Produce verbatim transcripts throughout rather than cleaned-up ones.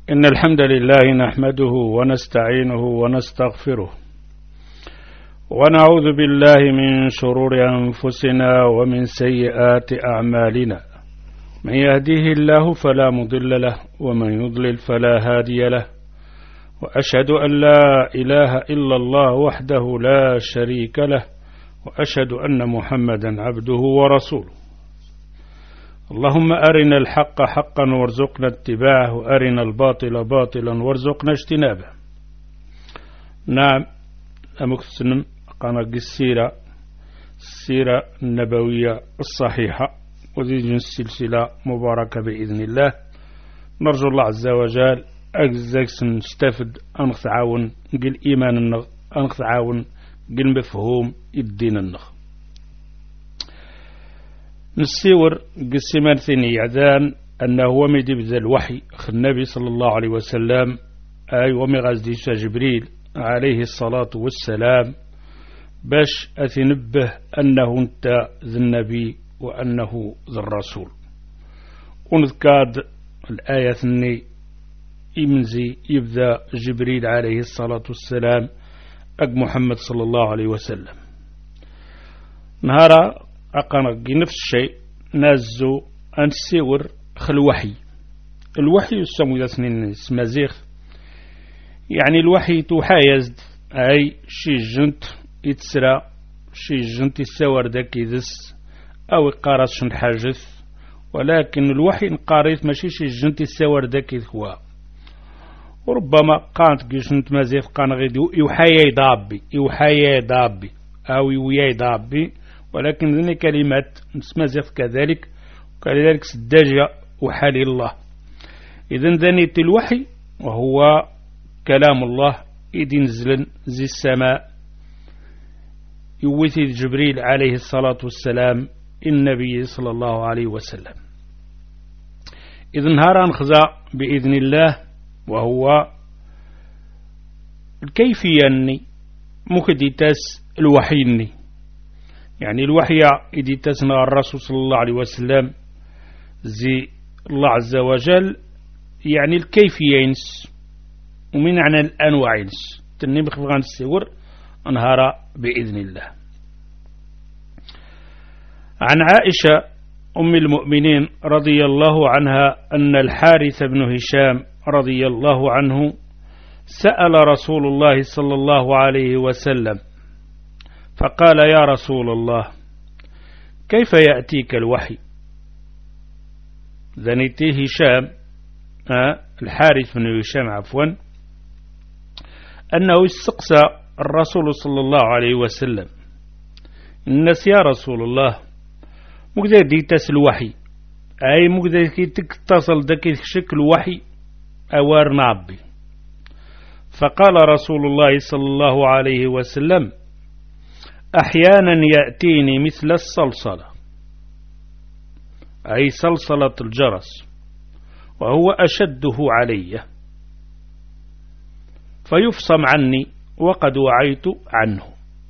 إن الحمد لله نحمده ونستعينه ونستغفره ونعوذ بالله من شرور أنفسنا ومن سيئات أعمالنا. من يهديه الله فلا مضل له ومن يضلل فلا هادي له، وأشهد أن لا إله إلا الله وحده لا شريك له، وأشهد أن محمدا عبده ورسوله. اللهم أرنا الحق حقا وارزقنا اتباعه، وأرنا الباطل باطلا وارزقنا اجتنابه. نعم، أمكسنم قناة السيرة السيرة النبوية الصحيحة، وذي السلسلة مباركة بإذن الله. نرجو الله عز وجل أجزاك نستفد أنخ تعاون قل إيمان النغ أنخ تعاون قل مفهوم الدين النغ. نسيور قسمان ثاني يعدان أنه هو ميدي بذا الوحي خ النبي صلى الله عليه وسلم، أي ومي غازدي جبريل عليه الصلاة والسلام، باش أثنبه أنه انت ذا النبي وأنه ذا الرسول. ونذكاد الآية ثاني إمنزي يبدأ جبريل عليه الصلاة والسلام أق محمد صلى الله عليه وسلم. نهارا أقنا نفس الشيء نازو أنسيور خلوحي. الوحي يسمى ذاتنين سمازيخ، يعني الوحي توحايزد أي شي جنت يتسرى، شي جنت يساور داكي ذس أو يقارس شن حاجث، ولكن الوحي نقاريت ماشي شي جنت يساور داكي ذكوا. وربما قانت جنت مازيخ قان غيدي يوحايا دابي يوحايا دابي أو يويا دابي، ولكن ذني كلمات نسمازيخ كذلك، وكذلك سداجة وحالي الله. إذن ذني الوحي وهو كلام الله إذ نزل زي السماء يوثي جبريل عليه الصلاة والسلام النبي صلى الله عليه وسلم. إذن نهار نخزى بإذن الله، وهو الكيفية مكديتاس الوحي، يعني الوحي إذا تسنى الرسول صلى الله عليه وسلم زي الله عز وجل، يعني الكيفية ومن عن الأنواع تنمي بخفغان السور أنهار بإذن الله. عن عائشة أم المؤمنين رضي الله عنها أن الحارث بن هشام رضي الله عنه سأل رسول الله صلى الله عليه وسلم فقال: يا رسول الله، كيف يأتيك الوحي؟ ذنيتي هشام آه الحارث بن هشام عفوا أنه استقسى الرسول صلى الله عليه وسلم: الناس يا رسول الله مقدر ديتاس الوحي، أي مقدر كي تتصل داك شكل وحي أوار نعبي. فقال رسول الله صلى الله عليه وسلم: أحيانا يأتيني مثل الصلصلة، أي صلصلة الجرس، وهو أشده علي، فيفصم عني وقد وعيت عنه.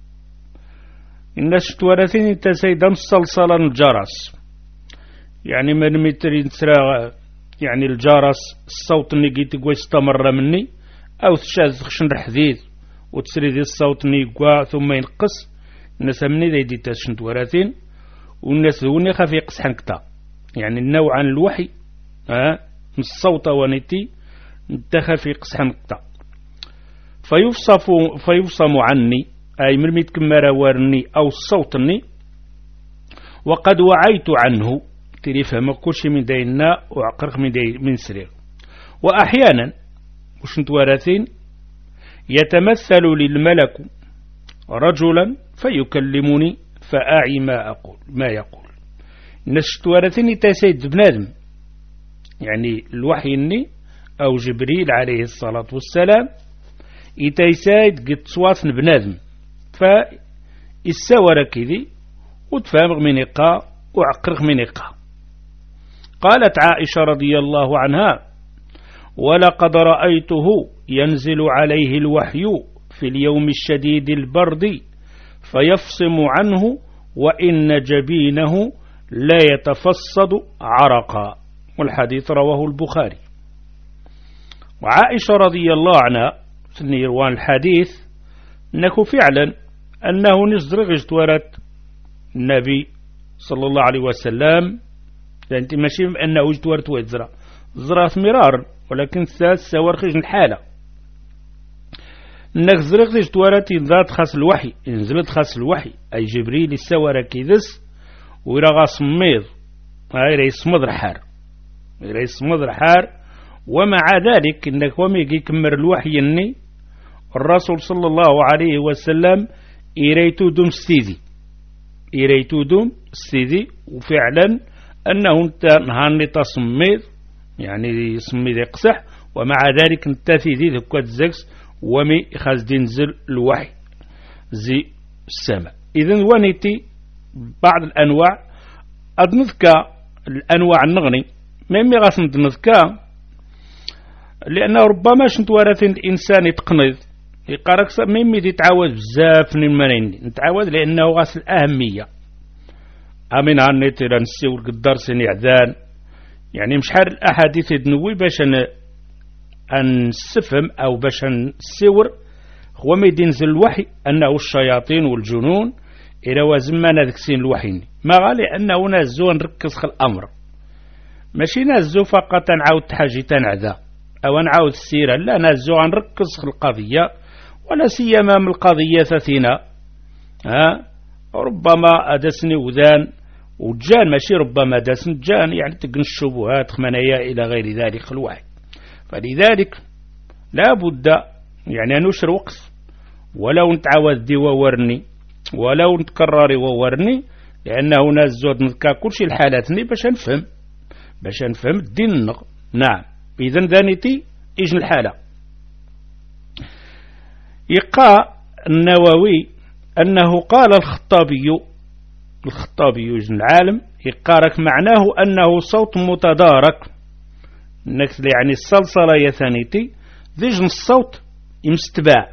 الناس تورثين تسيدا صلصلا الجرس، يعني من متر ترى يعني الجرس الصوت نيجي يستمر مني، أو تشاز خشن حديث وتسري ذي الصوت نيجوا ثم ينقص. الناس مني ذي دي تشنت وراثين، والناس ذوني خاف يقص حنكتا، يعني النوع عن الوحي ها الصوت ونتي انتخف يقص حنكتا. فيوصف فيوصم عني، أي مرميت كمارا وارني أو الصوتني، وقد وعيت عنه تريفه مكوش من دينا وعقرق من دي من سرير. وأحيانا وشنت وراثين يتمثل للملك رجلا فيكلمني فأعي ما أقول ما يقول. الناس توارثني تسيد بنادم، يعني الوحي إني أو جبريل عليه الصلاة والسلام يتسايد قد صوات بنادم، فالسوار كذي وتفهم من إقا وعقرق من إقا. قالت عائشة رضي الله عنها: ولقد رأيته ينزل عليه الوحي في اليوم الشديد البرد فيفصم عنه وإن جبينه لا يتفصد عرقا. والحديث رواه البخاري. وعائشة رضي الله عنها في نيروان الحديث أنه فعلا أنه نزرغ جتورت النبي صلى الله عليه وسلم، لأنت ماشي أنه جتورت ويتزرع زرعت مرار، ولكن ثلاث سوار خرج الحالة انك زرغت جتورت ذات خاص الوحي، نزلت خاص الوحي أي جبريل السوار كيدس ويرغى صميض غير يصمد الحار غير يصمد الحار. ومع ذلك انك وميجي يكمر الوحي اني الرسول صلى الله عليه وسلم إريتو دوم ستيدي إريتو دوم ستيدي، وفعلا أنه انت نهاني تصميد يعني صميد يقصح، ومع ذلك انت في ذي ذكوات الزكس ومي خاز دينزل الوحي زي السماء. إذن ونيتي بعض الأنواع أدنذكا الأنواع النغني ميمي غاس ندنذكا، لأنه ربما شنت ورث الإنسان يتقنض يقارك ميمي دي تعاود بزاف نمانين نتعاود، لأنه غاس الأهمية أمين عنيتي لنسيو القدار سني عذان، يعني مش حال الأحاديث دنوي باش نسفهم أو باش نسيور هو ما يدينزل الوحي أنه الشياطين والجنون إلى وزمنا ذكسين الوحي ما غالي أنه نازو نركز خل الأمر، ماشي نازو فقط نعاود تحاجي تنعذا أو نعاود السيرة، لا نازو نركز خل القضية، ولا سيما من القضية ثلاثينا ها ربما أدسني وذان وجان ماشي ربما دسن جان يعني تقن الشبهات خمنايا إلى غير ذلك الوحي. فلذلك لا بد يعني نشر وقت ولو نتعاود دي وورني ولو نتكرري وورني، لأنه ناس زود نذكر كل شيء الحالاتني باش نفهم باش نفهم الدين النغ. نعم إذن ذانيتي إجن الحالة. يقع النووي أنه قال الخطابي الخطابي يجن العالم يقارك معناه أنه صوت متدارك، يعني الصلصلة يثانيتي ذجن الصوت يمستباع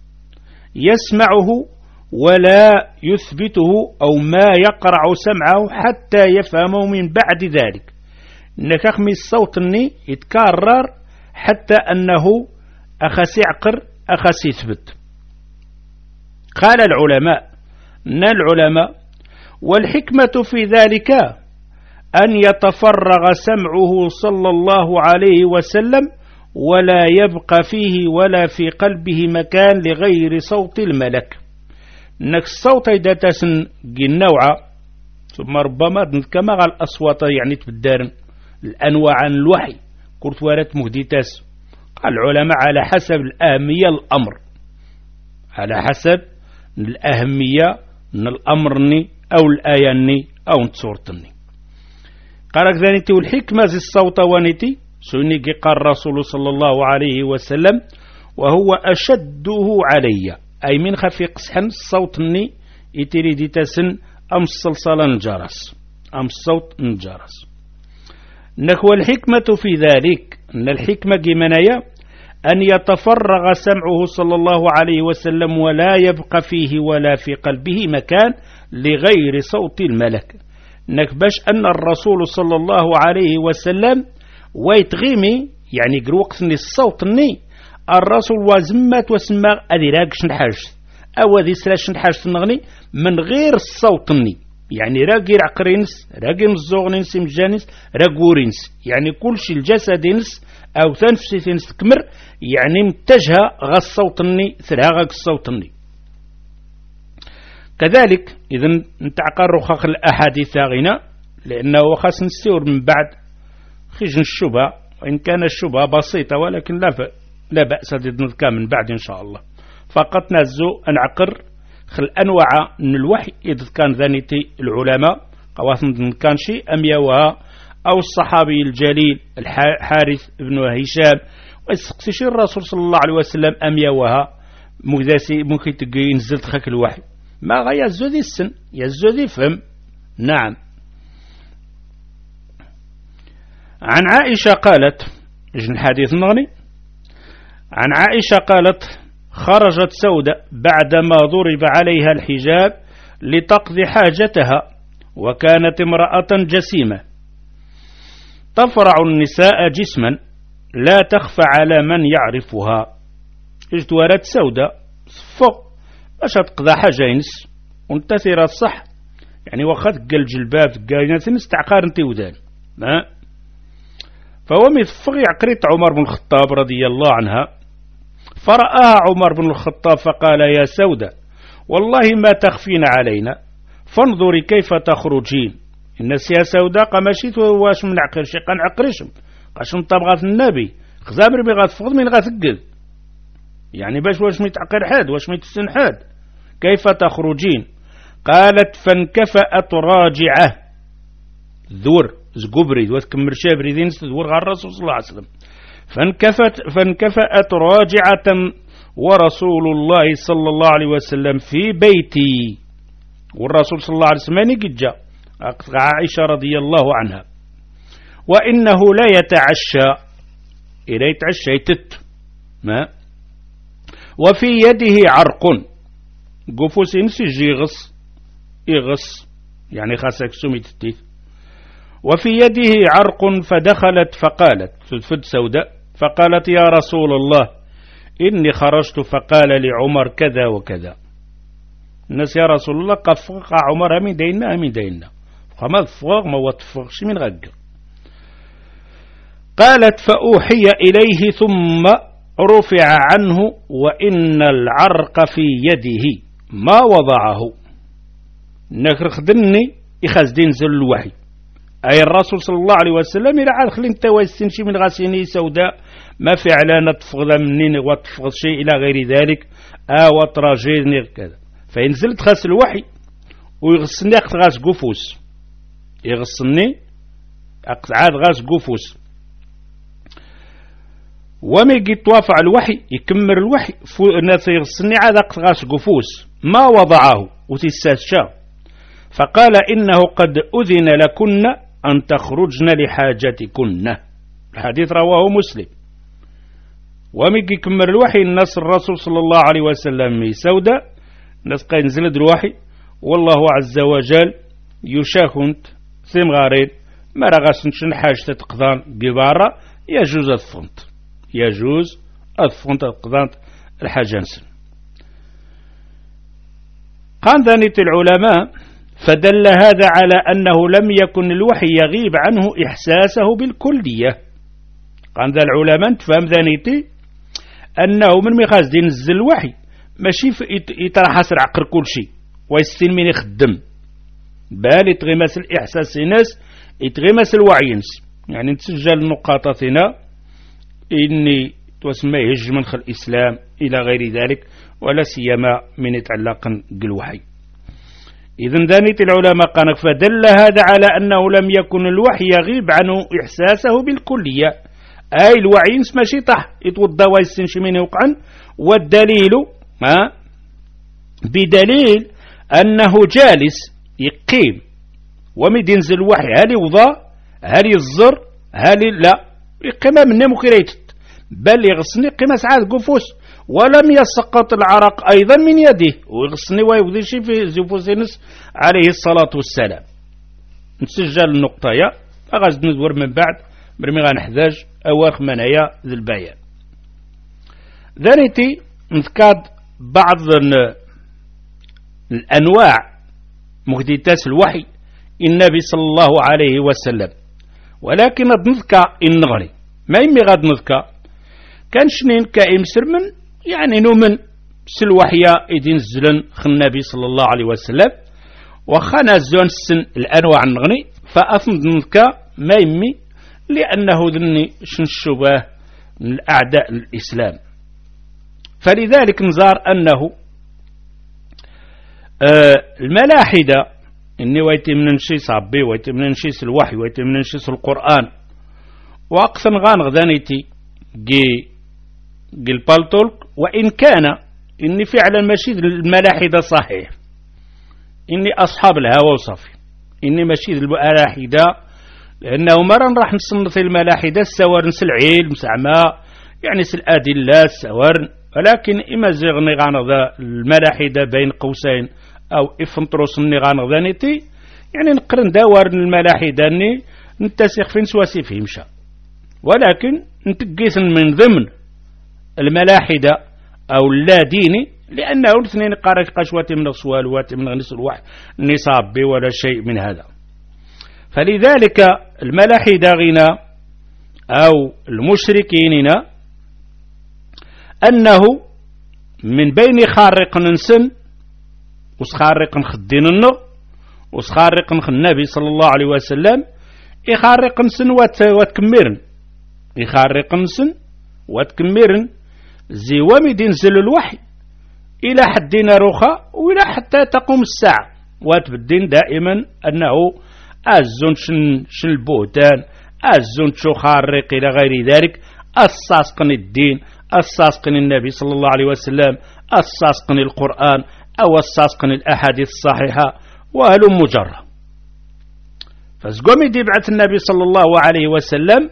يسمعه ولا يثبته أو ما يقرع سمعه حتى يفهمه من بعد ذلك، إنك أخمي الصوت اني يتكرر حتى أنه أخس يعقر أخس يثبت. قال العلماء ان العلماء والحكمة في ذلك أن يتفرغ سمعه صلى الله عليه وسلم ولا يبقى فيه ولا في قلبه مكان لغير صوت الملك، انك الصوت إذا تسن النوع ثم ربما كما قال الأصوات يعني تبدارن الأنواع عن الوحي كرت وارت مهديتاس. قال العلماء على حسب الأهمية الأمر على حسب الأهمية من الأمرني أو الآياني أو نتصورتني. قالك ذانيتي والحكمة زي الصوت وانيتي سنيكي قال الرسول صلى الله عليه وسلم وهو أشده علي أي من خفي قسحن الصوتني يتريد تسن أم الصلصال الجرس أم الصوت الجرس. نكو الحكمة في ذلك أن الحكمة جمنايا أن يتفرغ سمعه صلى الله عليه وسلم ولا يبقى فيه ولا في قلبه مكان لغير صوت الملك، نكبش أن الرسول صلى الله عليه وسلم ويتغيمي يعني قروقت الصوت ني الرسول وزمت وسمى أذي راقش نحاج أو ذي سلاش نحاج نغني من غير الصوت ني، يعني راقي عقرينس راقي مزوغنس مجانس راقورينس يعني كل شيء الجسدينس أو تنفسينس تكمر يعني متجهة غا الصوت ني ثرها غا الصوت ني. كذلك إذن نتعقر رخاق الأحاديث غنى لأنه خاص نسير من بعد خيج الشبهة، وإن كان الشبهة بسيطة ولكن لا, لا بأس نذكر من بعد إن شاء الله. فقط نزو أنعقر خل أنواع من الوحي إذا كان ذانيتي العلماء قواسم كان شيء أم يوها أو الصحابي الجليل الحارث بن هشام ويسقسي الرسول صلى الله عليه وسلم أم يوها مكداسي ممكن تقين نزلت خاك الوحي ما غير يزو ذي السن يزو ذي فهم. نعم. عن عائشة قالت إجن حديث نغني عن عائشة قالت خرجت سودة بعدما ضرب عليها الحجاب لتقضي حاجتها وكانت امرأة جسيمة تفرع النساء جسما، لا تخفى على من يعرفها. إجت ورد سوداء صفق باش تقضى حاجة ينس وانت ثيرا الصح، يعني واخا تقى الجلباب تقى ناس تعقار انت ودان ما. فهو ميصفق يعقريت عمر بن الخطاب رضي الله عنها، فرآها عمر بن الخطاب فقال يا سوداء والله ما تخفين علينا فانظري كيف تخرجين. الناس يا سوداء قمشيت واش من عقر شي قنعقرشم قاش نطبغات النبي خزامر بي غتفقد من غتقل، يعني باش واش ميتعقر حاد واش ميتسن حاد. كيف تخرجين؟ قالت فانكفأت راجعه ذور زقبري وتكمر شابري ذين ذور غير الرسول صلى الله عليه وسلم. فانكفت فانكفأت راجعة ورسول الله صلى الله عليه وسلم في بيتي، والرسول صلى الله عليه وسلم قد جاء عائشة رضي الله عنها، وإنه لا يتعشى إلى يتعشى يتت ما، وفي يده عرق قفوس ينسي يغص يغص يعني خاسك سمي تتيث، وفي يده عرق فدخلت فقالت فد سوداء فقالت يا رسول الله إني خرجت فقال لعمر كذا وكذا. الناس يا رسول الله قفق عمر من دينا من دينا فما تفغ ما وتفغش من غق. قالت فأوحي إليه ثم رفع عنه وإن العرق في يده ما وضعه. نكر خدني يخزدين زل الوحي أي الرسول صلى الله عليه وسلم إلى عاد خلين تويسين شي من غاسيني سوداء ما فعلا تفغ منين وتفغ شيء إلى غير ذلك أو تراجيني كذا. فينزلت خاس الوحي ويغسلني غاس قفوس يغسلني عاد غاس قفوس وما يجي توافع الوحي يكمر الوحي الناس يغسلني عاد غاس قفوس ما وضعه وتستشى. فقال إنه قد أذن لكن أن تخرجن لحاجتكن. الحديث رواه مسلم. ومجي كمر الوحي الناس الرسول صلى الله عليه وسلم سوداء الناس قاين زلد الوحي والله عز وجل يشاكنت ثم غارين ما رغاس نشن حاجة تقضان قبارة يجوز الثنت يجوز الثنت تقضان الحاجة نسن. قال ذنيت العلماء فدل هذا على أنه لم يكن الوحي يغيب عنه إحساسه بالكلية. قال ذا العلماء تفهم ذنيتي أنه من مخاز دين نزل الوحي ماشي يترحس عقر كل شيء ويستين من يخدم بال يتغمس الإحساس ناس يتغمس الوعي ناس. يعني نتسجل نقاطتنا إني تسمى يهج منخ الإسلام إلى غير ذلك ولا سيما من يتعلق بالوحي. إذن ذنيت العلماء قال فدل هذا على أنه لم يكن الوحي يغيب عنه إحساسه بالكلية أي الوعي ماشي طح يتوضى ويستنشي من يوقعا. والدليل ما بدليل أنه جالس يقيم ومد ينزل الوحي هل يوضى هل يزر هل لا يقيم من نمو كريتت بل يغسني قيمة سعاد قفوس ولم يسقط العرق أيضا من يده ويغسني ويوضي شي في زفوسينس عليه الصلاة والسلام. نسجل النقطة يا أغاز ندور من بعد برمي غنحتاج أواخ منايا ذي البيان. ذانيتي نذكر بعض الأنواع مهديتاس الوحي النبي صلى الله عليه وسلم، ولكن نذكر النغري ما يمي غاد نذكر كان شنين كائم سرمن يعني نومن سلوحيا إذن زلن خ النبي صلى الله عليه وسلم وخانا زون السن الأنواع النغني فأثن نذكر ما يمي لأنه ذني شن الشباه من أعداء الإسلام. فلذلك نزار أنه آه الملاحدة إني ويتم ننشيس عبي ويتم ننشيس الوحي ويتم ننشيس القرآن وأقصن غان غدانيتي جي جي البالتولك وإن كان إني فعلا ماشي الملاحدة صحيح إني أصحاب الهوى وصفي إني ماشي الملاحدة لأنه مرة راح نصنف الملاحدة السوار نسل عيل مسعما يعني سل أدلة السوار، ولكن إما زغني غانغ الملاحدة بين قوسين أو إفنطروس النغانغ ذانيتي يعني نقرن داور الملاحدة أني نتسيق فين سواسي فيه مشا، ولكن نتقيس من ضمن الملاحدة أو اللاديني، لأنه الاثنين قارك قشوة من الصوال وات من غنس الواحد نصاب بي ولا شيء من هذا. فلذلك الملاحدة غنى أو المشركين أنه من بين خارق ننسن وسخارق نخدين النغ وسخارق نخ النبي صلى الله عليه وسلم يخارق نسن واتكمرن يخارق نسن واتكمرن زيوامي دينزل الوحي إلى حدنا رخا وإلى حتى تقوم الساعة واتبدين دائما أنه أزون شن, شن البهتان أزون شو خارق إلى غير ذلك الساسقن الدين الساسقن النبي صلى الله عليه وسلم الساسقن القرآن أو الساسقن الأحاديث الصحيحة وهلم مجرة. فزقومي دي بعث النبي صلى الله عليه وسلم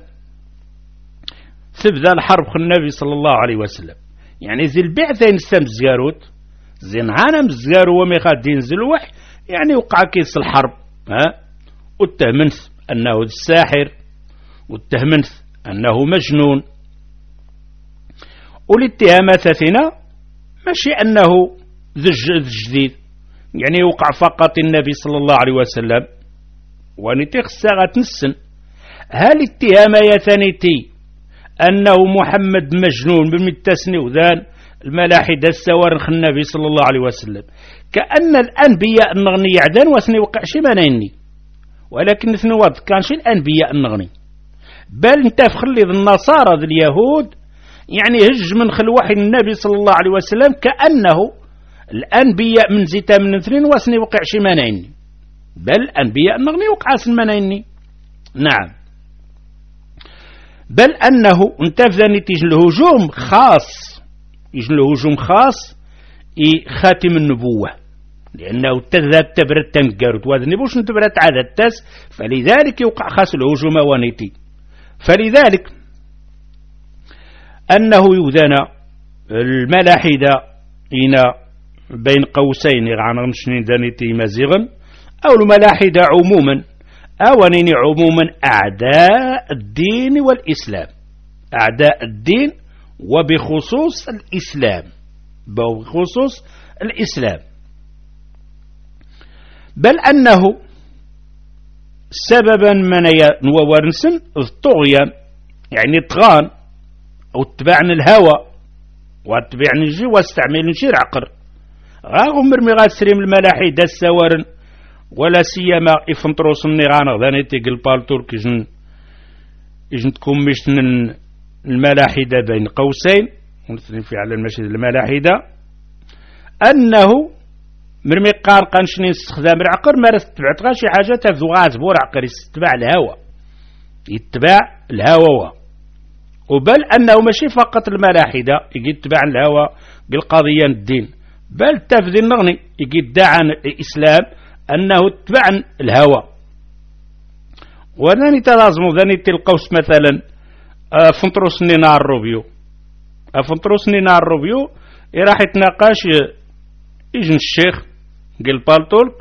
تبدا الحرب خل النبي صلى الله عليه وسلم، يعني زي البعثين سام زياروت زين هانا مزيارو ومي غادي ينزل الوحي، يعني وقع كيس الحرب ها واتهمنت أنه الساحر واتهمنت أنه مجنون، والاتهامات ثنا ماشي أنه ذج جديد، يعني وقع فقط النبي صلى الله عليه وسلم ونتيخ الساعة نسن. هل اتهام يا ثانيتي أنه محمد مجنون بالمتسني وذان الملاحدة السوارخ النبي صلى الله عليه وسلم، كأن الأنبياء النغني يعدان وثني وقع شي منيني، ولكن ثني وضع كان شي الأنبياء النغني، بل انت فخلي النصارى ذي اليهود يعني هج من خل وحي النبي صلى الله عليه وسلم كأنه الأنبياء من زيتا من اثنين وثني وقع شي منيني، بل الأنبياء النغني وقع سمنيني. نعم، بل أنه انتفذني تيجن الهجوم خاص يجن الهجوم خاص خاتم النبوة، لأنه تذهب تبرد تنقرد وذني بوش نتبرد عدد التاس، فلذلك يوقع خاص الهجوم وانيتي. فلذلك أنه يوذن الملاحدة إنا بين قوسين عن غنشنين دانيتي مزيغا أو الملاحدة عموما أولين عموما أعداء الدين والإسلام، أعداء الدين وبخصوص الإسلام بخصوص الإسلام، بل أنه سببا من نوورنسن الطغيان، يعني طغان أو اتبعن الهوى واتبعن الجي واستعمل نشير عقر غاهم مرمي غاسريم الملاحدة السوارن ولا سيما إفنطروس النغان غداني تيقل بالتورك يجن يجن تكون مشتن الملاحدة بين قوسين ونثني في على المشهد الملاحدة أنه مرمي قار قانشني استخدام العقر ما تبعت غا شي حاجة تفذو غازبور عقر يتبع الهوى يتبع الهوى، وبل أنه ماشي فقط الملاحدة يجي يتبع الهوى بالقضية الدين، بل تفذي النغني يجي يدعى الإسلام أنه اتبع الهوى. وناني تلازمو ذاني تلقوس مثلا فنطروس نينار روبيو فنطروس نينار روبيو راح يتناقش يجن الشيخ قل بالطولك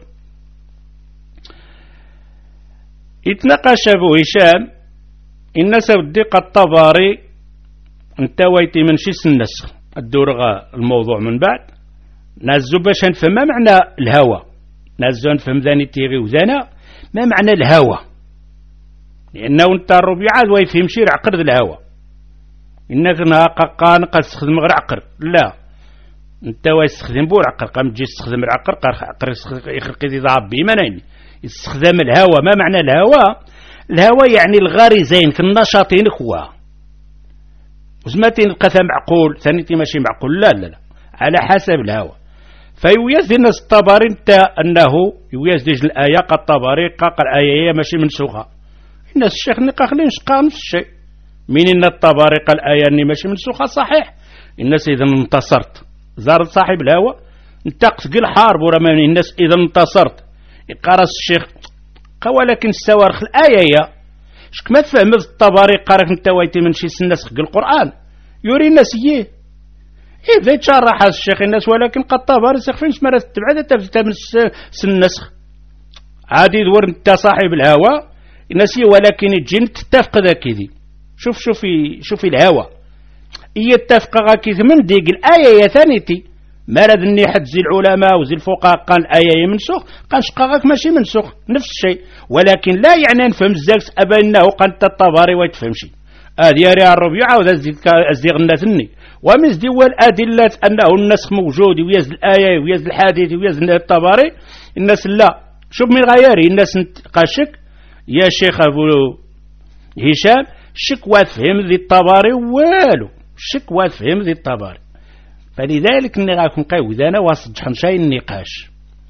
يتناقش أبو هشام الناس وديق الطباري انت ويتي من شي النسخ الدورغة الموضوع من بعد نازو باش نفهم ما معنى الهوى، نازو نفهم ذاني تيغي وذانا ما معنى الهوى، لأنه انت الربيع عاد ويفهم شي عقر الهوى، إنك ناقا قد تستخدم غير عقر، لا انت ويستخدم بور عقر قام تجي تستخدم العقر قال عقر يخلق ذي ضعب بيمانين يستخدم الهوى. ما معنى الهوى؟ الهوى يعني الغارزين كالنشاطين كوا وزماتين القثا معقول ثانيتي ماشي معقول، لا لا لا على حسب الهوى. فيويز الناس الطباري انت أنه يويز ديج الآية قد طباري قاق الآية هي ماشي منسوخة، الناس الشيخ نقاخلين شقا نفس الشيء من إن الطباري قال الآية أني ماشي منسوخة صحيح، الناس إذا انتصرت زارت صاحب الهوى انت قتل حارب ورماني الناس إذا انتصرت يقارس الشيخ ولكن السوارخ الآية هي شك ما تفهم الطباري قارك انت ويتي من شي سنسخ القرآن يوري الناس ايه إذا يتشرح الشيخ الناس، ولكن قد طباري سيخ فين شمارة تبعد تفتا من سنسخ عادي دور انت صاحب الهوى الناس، ولكن الجن تتفق ذاك ذي شوف شوفي شوفي الهوى يتفق غاكي من ديك الآية يا ثانيتي ما ردني حد زي العلماء وزي الفقهاء قال الآية منسوخ قال شقاقك ماشي منسوخ نفس الشيء، ولكن لا يعني نفهم الزاكس أبا إنه قال الطبري ويتفهمشي هذه يا ريال الربيع وزي غناتني ومن دول الأدلة أنه النسخ موجود ويزل الآية ويزل الحديث ويزل الطبري الناس لا شوف من غيري الناس قاشك يا شيخ أبو هشام شكوى فهم ذي الطبري والو شكوى فهم ذي الطبري، فلذلك اني غاكم قيود انا واصل شاي النقاش.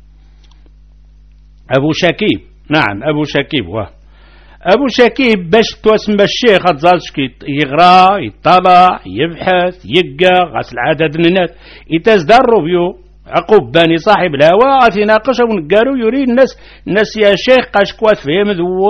ابو شكيب نعم ابو شكيب واه ابو شكيب باش توسم الشيخ اتزالشكي يغرا يطلع يبحث يقا غاس العدد من الناس يتزدر روبيو عقوب باني صاحب الهوى غادي يناقش ونقالو يريد الناس الناس يا شيخ قاشكوات فهم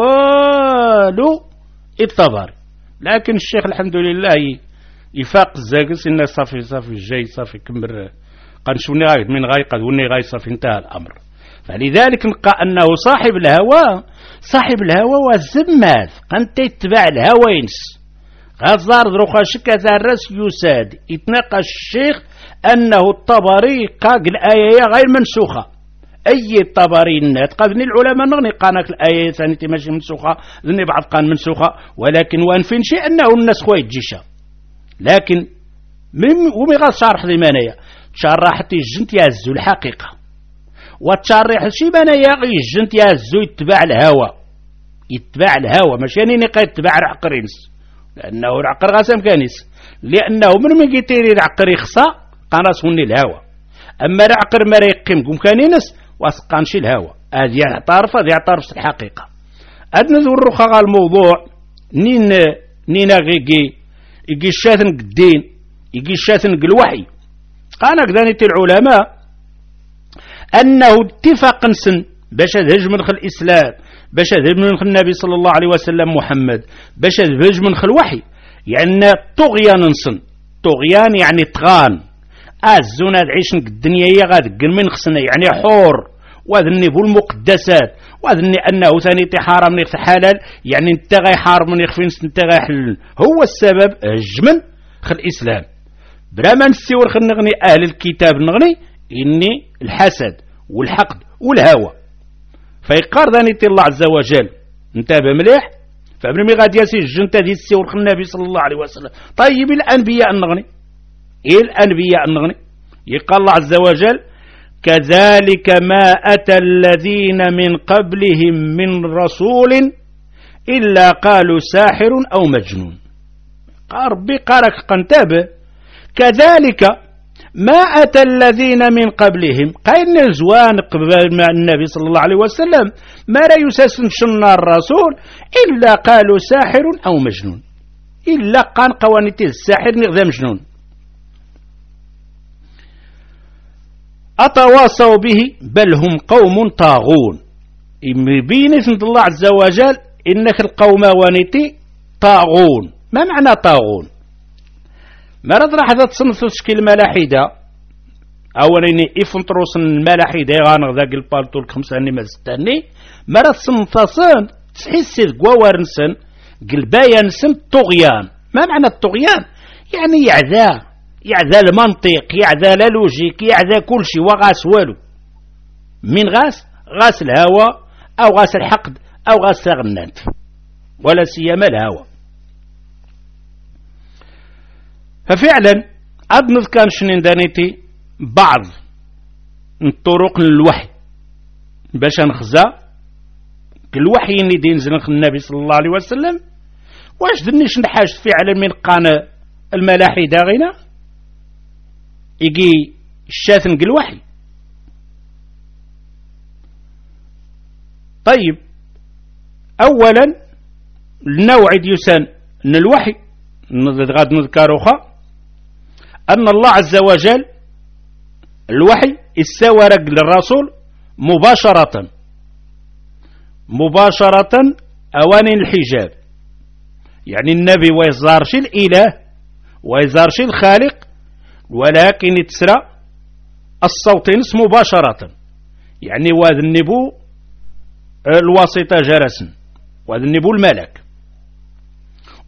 والو الطبري، لكن الشيخ الحمد لله يفاق الزاقس الناس صافي صافي جاي صافي كمر قنشوني غايد من غاي قد وني غاي صافي انتهى الامر. فلذلك نلقى انه صاحب الهوى صاحب الهوى والزمات قنت يتبع الهوى ينس غزار دروخا شكا الراس يساد يتناقش الشيخ انه الطبري قاق الايه غير منسوخه اي الطبري النات قابني العلماء نغني قانك الايه ثاني ماشي منسوخه ذني بعض قان منسوخه، ولكن وان فين شيء انه النسخ ويتجيشا، لكن من ومي غا شرح ذي مانيا شرحت الجنت يهزو الحقيقه وتشرح شي مانيا الجنت يهزو يتبع الهوى يتبع الهوى ماشي يعني نقا يتبع العقرينس لانه العقر غاسم كانيس لانه من مي كيتيري العقر يخصا قناص وني الهوى، اما العقر ما يقيم كم كانينس واسقانشي الهوى هذه اعترف هذه اعترف الحقيقه. ادنا ذو غا الموضوع نين نينا غيكي يجي الشاثن الدين يجي الشاثن الوحي قال كذلك العلماء أنه اتفاق سن باش هج من خل الإسلام باش هج من خل النبي صلى الله عليه وسلم محمد باش هج من خل الوحي يعني طغيان سن طغيان يعني طغان الزنا عيش الدنيا هي غاد من خصنا يعني حور وذني بالمقدسات وذني أنه ثاني حرام نيخ حلال يعني انت غي حرام نيخ فين انت غي حلل هو السبب هجمن خل الإسلام بلا ما نسيور خل نغني أهل الكتاب نغني إني الحسد والحقد والهوى فيقار ذاني الله عز وجل انتبه مليح فابن مي غادي ياسي الجنت هذه السيور خل النبي صلى الله عليه وسلم. طيب الأنبياء نغني إيه الأنبياء نغني يقال الله عز وجل كذلك ما أتى الذين من قبلهم من رسول إلا قالوا ساحر أو مجنون. قال ربي قارك قنتابه كذلك ما أتى الذين من قبلهم قاين الزوان قبل مع النبي صلى الله عليه وسلم ما لا يساسن شنا الرسول إلا قالوا ساحر أو مجنون إلا قان قوانيته الساحر نغذى مجنون أتواصوا به بل هم قوم طاغون. بينت الله عز وجل إنك القوم وانتي طاغون. ما معنى طاغون؟ ما رد راح تصنف تشكيل الملاحدة أوليني إفنطروس الملاحدة غانغ ذاك البالتو الخمسة أني ما ستاني ما رد تصنفصن تحس قوارنسن قلبايا نسن طغيان. ما معنى الطغيان؟ يعني يعذا يعذا المنطق يعذا اللوجيك يعذا كل شيء وغاس والو من غاس غاس الهوى أو غاس الحقد أو غاس الغنات ولا سيما الهوى. ففعلا عاد نذكر شنين دانيتي بعض الطرق للوحي باش نخزى الوحي اللي دينزل النبي صلى الله عليه وسلم واش دنيش نحاج فعلا من قانا الملاحدة غينا يجي الشاثن الوحي. طيب اولا النوع ديوسان ان الوحي غاد نذكر اخا أن الله عز وجل الوحي استورق للرسول مباشرة مباشرة أوان الحجاب يعني النبي ويزارش الإله ويزارش الخالق ولكن يتسرى الصوت نس مباشرة يعني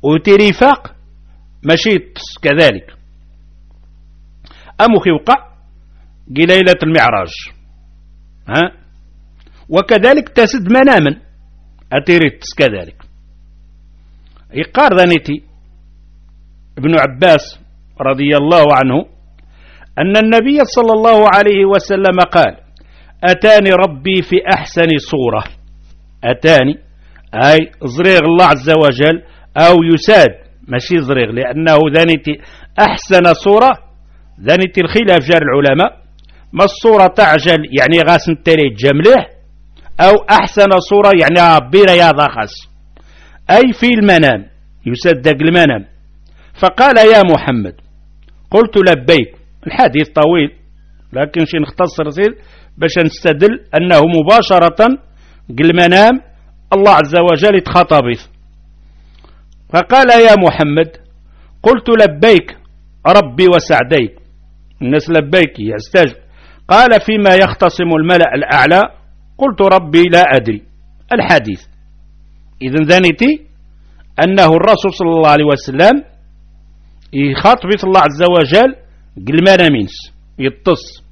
وتريفاق ماشي يطس كذلك. أمو يوقع ليلة المعراج ها، وكذلك تسد مناما أتيريتس كذلك. يقار ذنيتي ابن عباس رضي الله عنه أن النبي صلى الله عليه وسلم قال: أتاني ربي في أحسن صورة. أتاني أي زريغ الله عز وجل، أو يساد ماشي زريغ، لأنه ذنيتي أحسن صورة ذنيتي الخلاف جار العلماء، ما الصورة تعجل يعني غاس نتري جمله، أو أحسن صورة يعني برياضة خاص، أي في المنام يصدق المنام. فقال: يا محمد. قلت: لبيك. الحديث طويل لكن شي نختصر سير باش نستدل أنه مباشرة المنام الله عز وجل يتخاطب. فقال: يا محمد. قلت: لبيك ربي وسعديك. الناس لبيك يستجب. قال: فيما يختصم الملأ الأعلى. قلت: ربي لا أدري. الحديث إذن ذنيتي أنه الرسول صلى الله عليه وسلم يخاطب الله عز وجل قلمانا مينس يتص.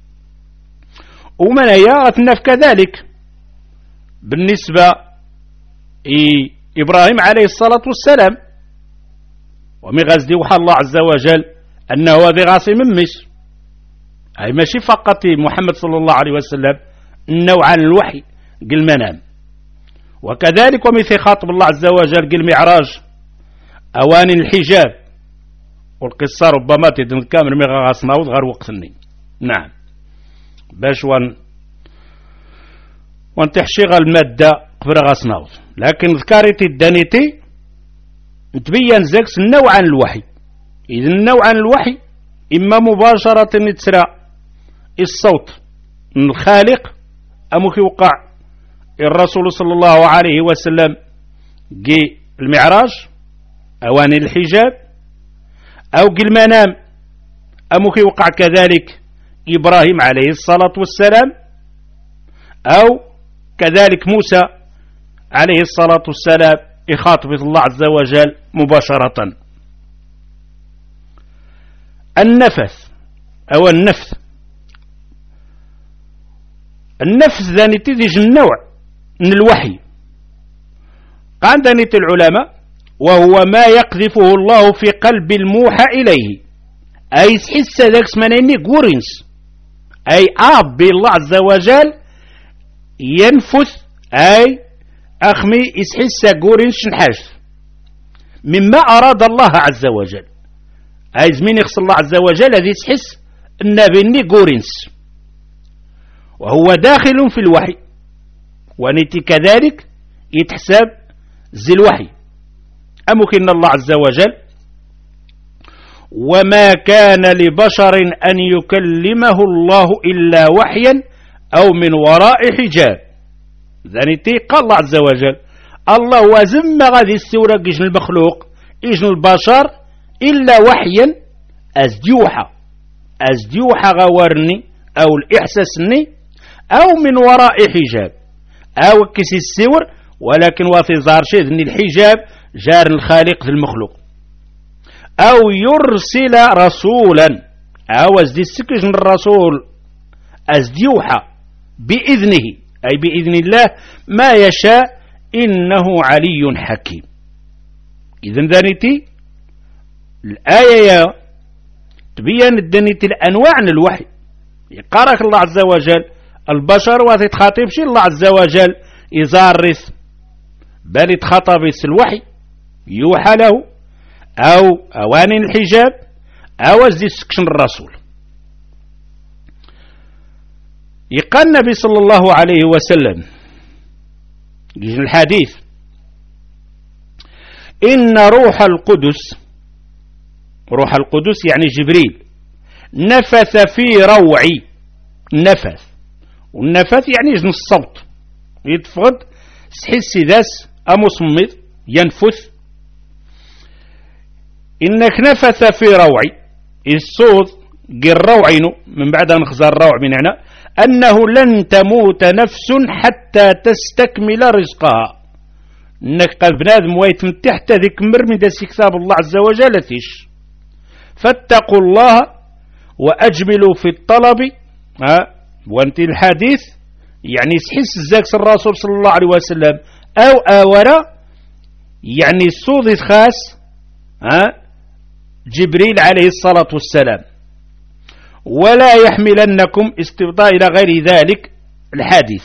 ومن هي كذلك بالنسبة إبراهيم عليه الصلاة والسلام، ومن غزدي وحى الله عز وجل أنه هذا غاسي من مس، أي ماشي فقط محمد صلى الله عليه وسلم النوع عن الوحي قل منام. وكذلك ومثل خاطب الله عز وجل قل معراج أواني الحجاب، والقصة ربما تدن كامل مغا غاسناوض غير وقتني. نعم باش وان وان تحشيغ المادة قبل غاسناوض، لكن ذكارتي الدانيتي تبين زكس النوع عن الوحي. إذن النوع عن الوحي إما مباشرة يتسرع الصوت من الخالق، أمو يوقع الرسول صلى الله عليه وسلم جي المعراج أواني الحجاب، أو جي المنام أمو يوقع كذلك إبراهيم عليه الصلاة والسلام، أو كذلك موسى عليه الصلاة والسلام يخاطب الله عز وجل مباشرة. النفث أو النفث النفث ذاني تدج النوع من الوحي قال دانيت العلماء، وهو ما يقذفه الله في قلب الموحى إليه، أي سحس ذاك سمانيني قورنس، أي آب بالله عز وجل ينفث، أي أخمي يسحس قورنس شنحاش مما أراد الله عز وجل، أي زمين يخص الله عز وجل هذه يسحس النبي قورنس، وهو داخل في الوحي، ونتي كذلك يتحسب زي الوحي. أمكن الله عز وجل: وما كان لبشر أن يكلمه الله إلا وحيا أو من وراء حجاب. ذنتي قال الله عز وجل الله وزم غادي السورة إجن المخلوق إجن البشر إلا وحيا أزديوحا أزديوحا غورني أو الإحساسني، أو من وراء حجاب، أو كسي السور، ولكن وفي ظهر شيء ذني الحجاب جار الخالق في المخلوق، أو يرسل رسولا، أو أزدي السكجن الرسول أزديوحا بإذنه، أي بإذن الله ما يشاء إنه علي حكيم. إذن ذنيتي الآية تبين الدنيتي الأنواع من الوحي. يقارك الله عز وجل البشر وذي تخاطبش الله عز وجل يزارث، بل يتخاطب الوحي يوحى له، أو أواني الحجاب، أو أزدي سكشن الرسول. يقال النبي صلى الله عليه وسلم يجي الحديث: إن روح القدس، روح القدس يعني جبريل، نفث في روعي. نفث، والنفث يعني يجن الصوت يتفقد سحس داس أمصمد ينفث. إنك نفث في روعي الصوت قل روعينو من بعد أن نخزر الروع من هنا أنه لن تموت نفس حتى تستكمل رزقها. انك قال بنادم ويتمتع حتى ذيك مر من داس كتاب الله عز وجل تيش. فاتقوا الله واجملوا في الطلب. ها وانت الحديث يعني سحس الزاكس الرسول صلى الله عليه وسلم او اورا يعني الصوت خاص ها جبريل عليه الصلاة والسلام. ولا يحملنكم استبطاء إلى غير ذلك الحديث.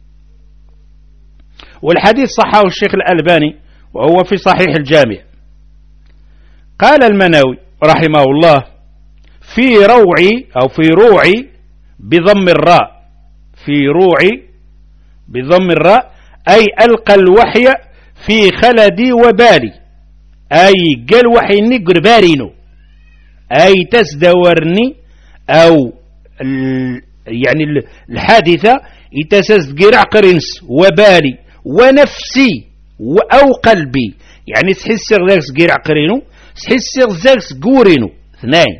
والحديث صححه الشيخ الألباني وهو في صحيح الجامع. قال المناوي رحمه الله في روعي أو في روعي بضم الراء، في روعي بضم الراء أي ألقى الوحي في خلدي وبالي، أي قال وحي نقر بارينو، أي تسدورني أو يعني الحادثة يتسدقر عقرنس وبالي ونفسي أو قلبي، يعني تحس غير سقير عقرينو تحس غير سقورينو اثنين،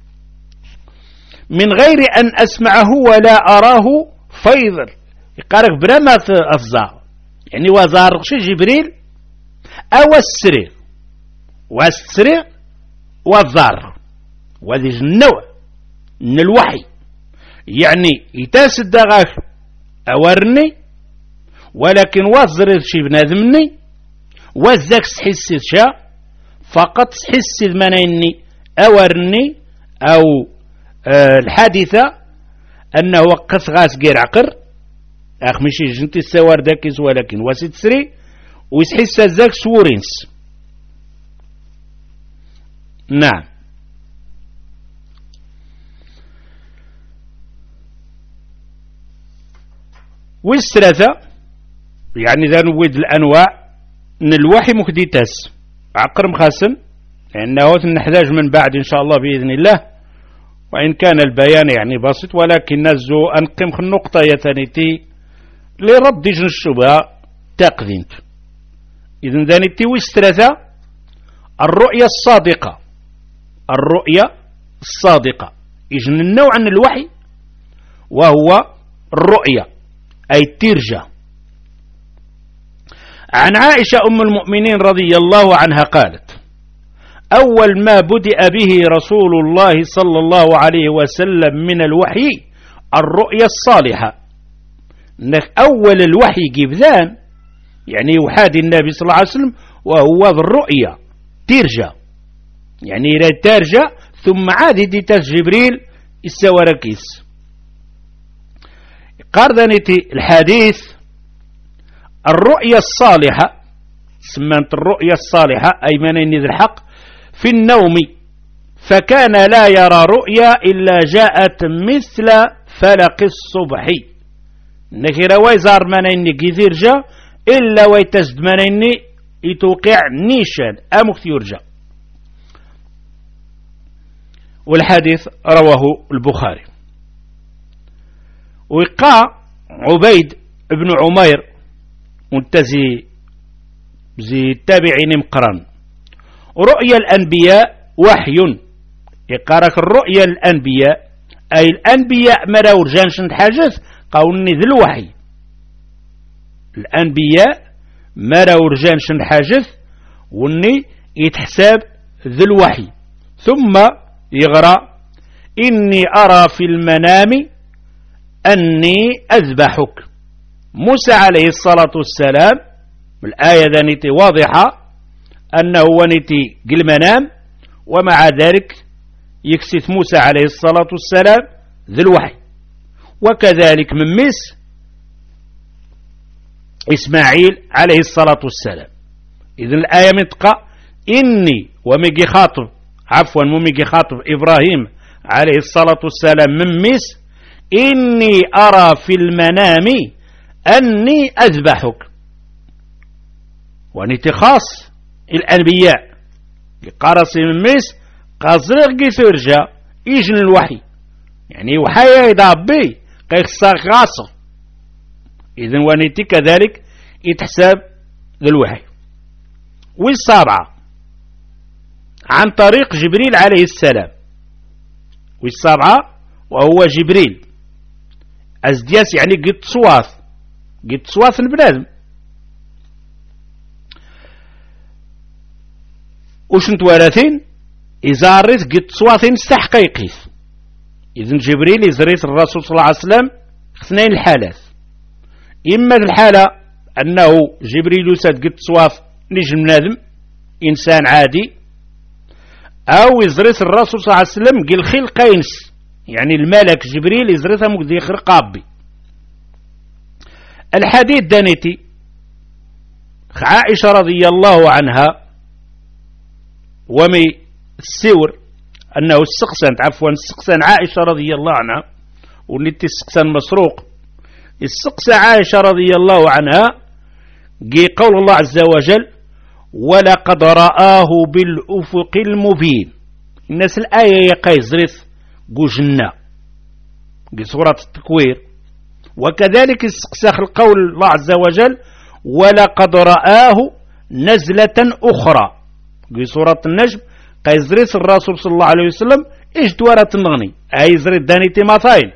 من غير أن أسمعه ولا أراه فيضر. يقارك بلا ما أفزع يعني وزار شي جبريل أو السريع والسريع والزار وهذه النوع من الوحي، يعني يتاسد غاك أورني ولكن وزر شي بنادمني وزاك تحسي شا فقط تحسي منيني أورني أو آه الحادثة أنه وقت غاس غير عقر أخ مشي جنتي السوار داكيس ولكن واسد سري ويسحس زاك سورينس. نعم. والثلاثة يعني ذا نويد الأنواع من الوحي مكديتاس عقر مخاسن لأنه نحتاج من بعد إن شاء الله بإذن الله، وإن كان البيان يعني بسيط ولكن نزو أنقم النقطة يتنيتي لرد جن الشبهة تقذنت. إذن ذانيتي والثلاثة الرؤية الصادقة، الرؤية الصادقة إذن النوع من الوحي وهو الرؤية أي الترجة. عن عائشة أم المؤمنين رضي الله عنها قالت أول ما بدأ به رسول الله صلى الله عليه وسلم من الوحي الرؤية الصالحة. أول الوحي جبذان يعني يحادي النبي صلى الله عليه وسلم وهو الرؤية ترجة، يعني لا ترجع ثم عاد دي جبريل السواركيس. قاردنتي الحديث الرؤية الصالحة سمنت الرؤية الصالحة أي من ذي الحق في النوم فكان لا يرى رؤيا إلا جاءت مثل فلق الصبح. نكرا ويزار منيني كثير جا إلا ويتزد منيني يتوقع نيشان أمكت يرجع. والحديث رواه البخاري. وقع عبيد بن عمير منتزي زي التابعين مقرن رؤيا الأنبياء وحي. يقارك الرؤيا الأنبياء أي الأنبياء مراو رجانش حاجث قولني ذي الوحي، الأنبياء مراو رجانش حاجث وني يتحساب ذي الوحي. ثم يغرى إني أرى في المنام أني أذبحك. موسى عليه الصلاة والسلام الآية ذنيتي واضحة أنه ونيتي قل منام، ومع ذلك يكسث موسى عليه الصلاة والسلام ذي الوحي. وكذلك من مس إسماعيل عليه الصلاة والسلام. إذن الآية متقى إني وميجي خاطب عفوا وميجي خاطب إبراهيم عليه الصلاة والسلام من مس إني أرى في المنام أني أذبحك. ونيتي خاص الأنبياء قارس من مس قازرق قيثرجا إيجن الوحي يعني وحي يضابي قيخصا خاصة. إذن ونيتي كذلك يتحساب للوحي. والسابعة عن طريق جبريل عليه السلام. والسابعة وهو جبريل أزدياس يعني قد صواث قد صواث البنادم وشنت وراثين إذا ريت قد صواتين استحقيقيت إذن جبريل يزريت الرسول صلى الله عليه وسلم اثنين الحالات. إما الحالة أنه جبريل يساد قد صواف نجم نادم إنسان عادي، أو يزريت الرسول صلى الله عليه وسلم قل خيل قينس، يعني الملك جبريل يزريتها مقدي خرقابي. الحديث دانيتي عائشة رضي الله عنها ومي السور أنه السقسان عفوا السقسان عائشة رضي الله عنها ونتي السقسان مسروق السقسة عائشة رضي الله عنها قي قول الله عز وجل ولقد رآه بالأفق المبين. الناس الآية يقاي زريث قو جنة قي سورة التكوير. وكذلك السقسة القول الله عز وجل ولقد رآه نزلة أخرى قي سورة النجم قي زريث الرسول صلى الله عليه وسلم إيش دوارة النغني أي زريث داني تماثين.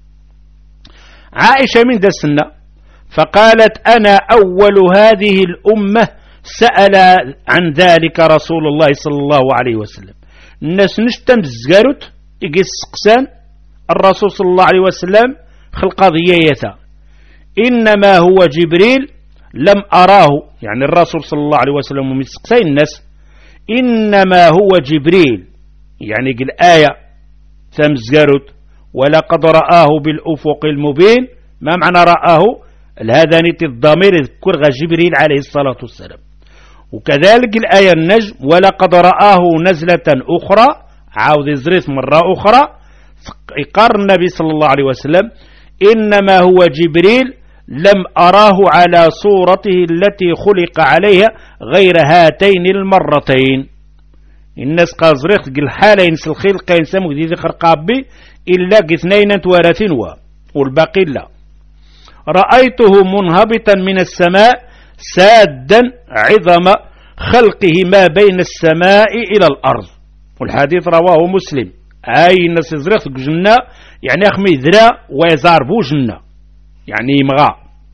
عائشة من دا السنة فقالت أنا أول هذه الأمة سأل عن ذلك رسول الله صلى الله عليه وسلم. الناس نشتم الزقاروت يقي السقسان الرسول صلى الله عليه وسلم خلق ضييته إنما هو جبريل لم أراه، يعني الرسول صلى الله عليه وسلم من السقسين الناس إنما هو جبريل، يعني قل آية ثم الزقاروت ولقد رآه بالأفق المبين. ما معنى رآه؟ الهذاني الضمير يذكر جبريل عليه الصلاة والسلام. وكذلك الآية النجم ولقد رآه نزلة أخرى عاود يزريث مرة أخرى إقار النبي صلى الله عليه وسلم إنما هو جبريل لم أراه على صورته التي خلق عليها غير هاتين المرتين. الناس قازريخ قل حالين سلخلق ينسمك دي ذكر قابي إلا اثنين توارثين والباقي لا. رأيته منهبطا من السماء سادا عظم خلقه ما بين السماء إلى الأرض. والحديث رواه مسلم. أي الناس يزرق جنة يعني أخمي ذرا ويزاربو جنة يعني مغا.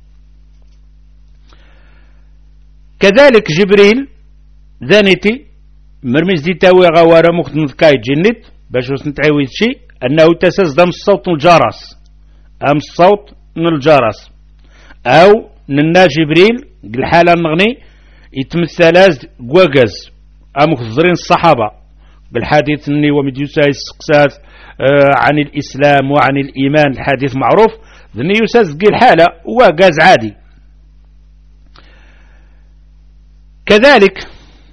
كذلك جبريل ذانيتي مرمز دي تاوي غوارا مكتن ذكاي جنت باش نتعاود شيء أنه تساس دم الصوت الجرس أم الصوت من الجرس أو ننا جبريل الحالة النغني يتمثل قواقز أم خزرين الصحابة بالحديث أني ومديوسا السقساس آه عن الإسلام وعن الإيمان الحديث معروف ذني يساس قي الحالة وقاز عادي. كذلك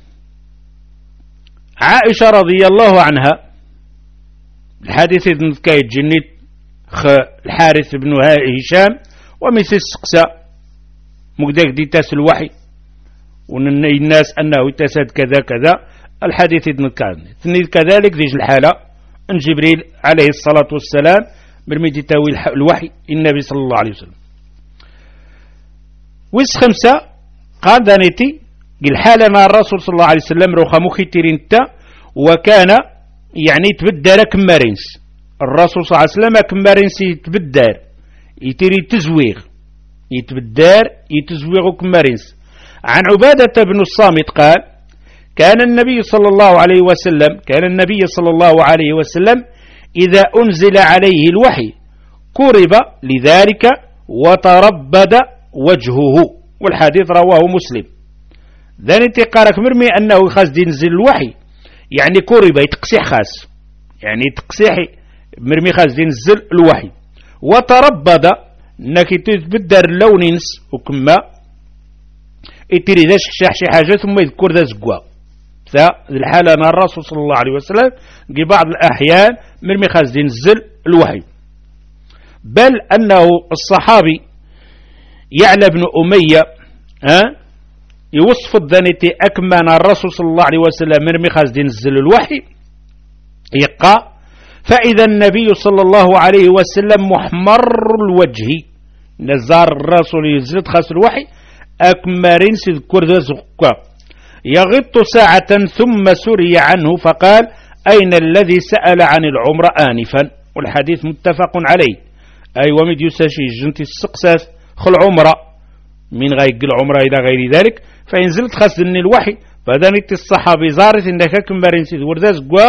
عائشة رضي الله عنها الحديث ابن كايد جنيت خ الحارث بن هشام ومثل السقساء مقداك دي تاس الوحي وان الناس انه يتسد كذا كذا الحديث ابن كايد كذلك ذي الحالة ان جبريل عليه الصلاة والسلام برميدي تاوي الوحي النبي صلى الله عليه وسلم. ويس خمسة قال دانيتي الحالة مع الرسول صلى الله عليه وسلم روخا مخيترين تا وكان يعني تبدل كمارينس الرسول صلى الله عليه وسلم كمارينس يتبدل يتري تزويغ يتبدل يتزويغ كمارينس. عن عبادة بن الصامت قال كان النبي صلى الله عليه وسلم كان النبي صلى الله عليه وسلم إذا أنزل عليه الوحي كرب لذلك وتربد وجهه. والحديث رواه مسلم. ذاني تقارك مرمي أنه خاص ينزل الوحي يعني كوريبا يتقسيح خاص يعني تقسيح مرمي خاص ينزل الوحي. وتربد انك تبدر لونينس وكما يتري ذا شح شي حاجه ثم يذكر ذا زقوا ذا الحاله مع الرسول صلى الله عليه وسلم في بعض الاحيان مرمي خاص ينزل الوحي. بل انه الصحابي يعلى بن اميه ها يوصف الذنتي أكمن الرسول صلى الله عليه وسلم مرمي خاص ينزل الوحي يقع فإذا النبي صلى الله عليه وسلم محمر الوجه نزار الرسول ينزل خاص الوحي أكمرين سيذكر ذا يغط ساعة ثم سري عنه فقال أين الذي سأل عن العمر آنفا. والحديث متفق عليه. أي ومد يساشي جنتي السقساس خل عمره من غير العمره إلى غير ذلك فينزلت خاص ذني الوحي فدانيت الصحابي زارت إنك كمبارين سيد ورداز قوا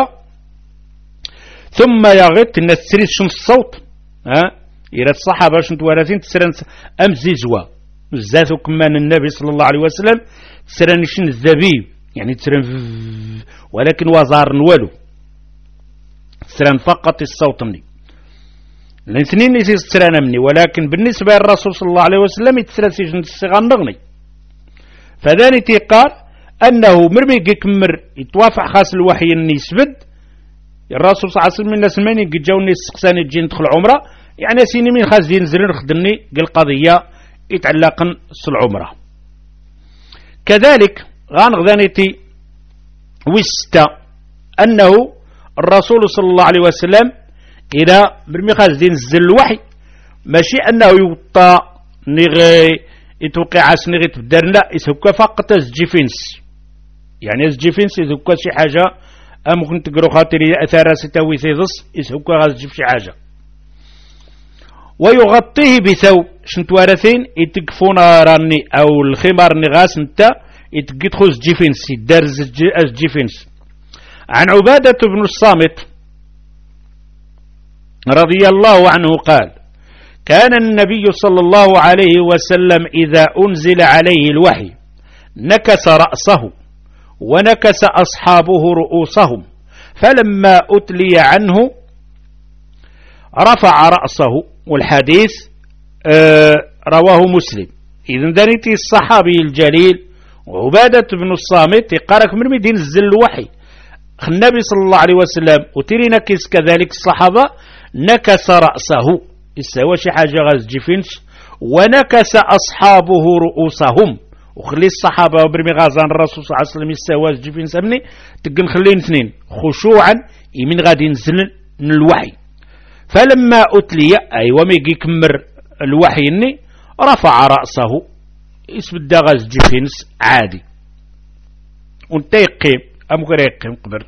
ثم يغط الناس تسريد شن الصوت ها إلى الصحابة شنت ورثين تسرن أمزي زوا زاتو كمان النبي صلى الله عليه وسلم تسرن شن الذبيب يعني تسرن ولكن وزار نولو تسرن فقط الصوت مني الاثنين يتسرن مني ولكن بالنسبة للرسول صلى الله عليه وسلم يتسرن شن الصغار نغني فذاني قال أنه مرمي يكمر يتوافع خاص الوحي أني يسبد الرسول صلى الله عليه وسلم الناس ماني قد جاوني السقساني تجي ندخل عمره يعني سيني من خاص دين زرين خدمني قال قضية يتعلقن العمره كذلك غانغذانيتي وستا أنه الرسول صلى الله عليه وسلم إذا مرمي خاص دين زل الوحي ماشي أنه يوطى نغي يتوقع عاس نغي تبدر لا يسوكا فقط الجيفينس يعني الجيفينس يسوكا شي حاجة ممكن تقرأ خاطري أثار ستوي ثيضس يسوكا غاز تجيب شي حاجة ويغطيه بثوب شنتوارثين يتقفون راني أو الخمار نغاس نتا يتقدخو الجيفينس يدار الجيفينس عن عبادة بن الصامت رضي الله عنه قال كان النبي صلى الله عليه وسلم إذا أنزل عليه الوحي نكس رأسه ونكس أصحابه رؤوسهم فلما أتلي عنه رفع رأسه والحديث آه رواه مسلم. إذن ذنيتي الصحابي الجليل وعبادة بن الصامت يقارك من مدين الزل الوحي النبي صلى الله عليه وسلم وتري نكس كذلك الصحابة نكس رأسه يسوى شي حاجة غاز جيفينش ونكس أصحابه رؤوسهم وخلي الصحابة وبرمي غازان الرسول صلى الله عليه وسلم يستوى جيفين سمني تقن خلين اثنين خشوعا يمين غادي نزل الوحي فلما أتلي أي ومي يكمر الوحي إني رفع رأسه يسبد غاز جيفينس عادي وانت يقيم أمكر يقيم قدر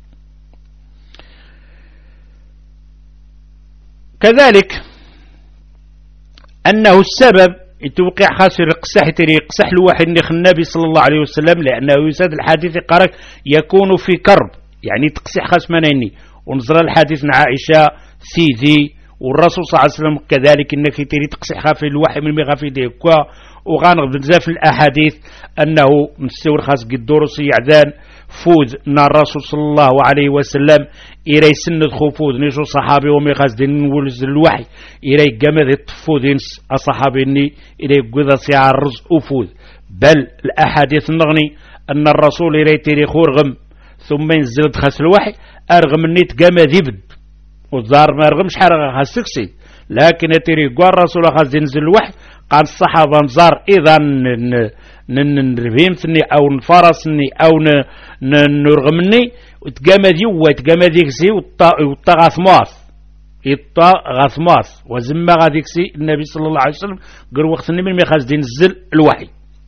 كذلك أنه السبب يتوقع خاسر قسح تري قسح الواحد نخ النبي صلى الله عليه وسلم لأنه يساد الحديث قارك يكون في كرب يعني تقسح خاس منيني ونظر الحديث مع عائشة سيدي والرسول صلى الله عليه وسلم كذلك انك تري تقسح خافي الواحد من مغافي ديكوا وغانغ بزاف الاحاديث انه مستور خاص قدورسي يعدان فوز نا الرسول صلى الله عليه وسلم إلي سند خفوذ نيشو صحابي ومي خاص دين ولز الوحي إلي قمد الطفوذين أصحابيني إلي قذا سيع الرز أفوذ بل الأحاديث النغني أن الرسول إلي تيري خورغم ثم ينزل خاص الوحي أرغم نيت قمد يبد والظاهر ما أرغمش حرغ خاص تكسي لكن تيري قوى الرسول خاص ينزل الوحي قال الصحابة نزار إذا نرفيمتني أو نفرسني أو نرغمني وتقامدي وتقامديكسي وطغاثماث يطغاثماث وزما غاديكسي النبي صلى الله عليه وسلم قال وقتني من ميخاز دي نزل الوحي.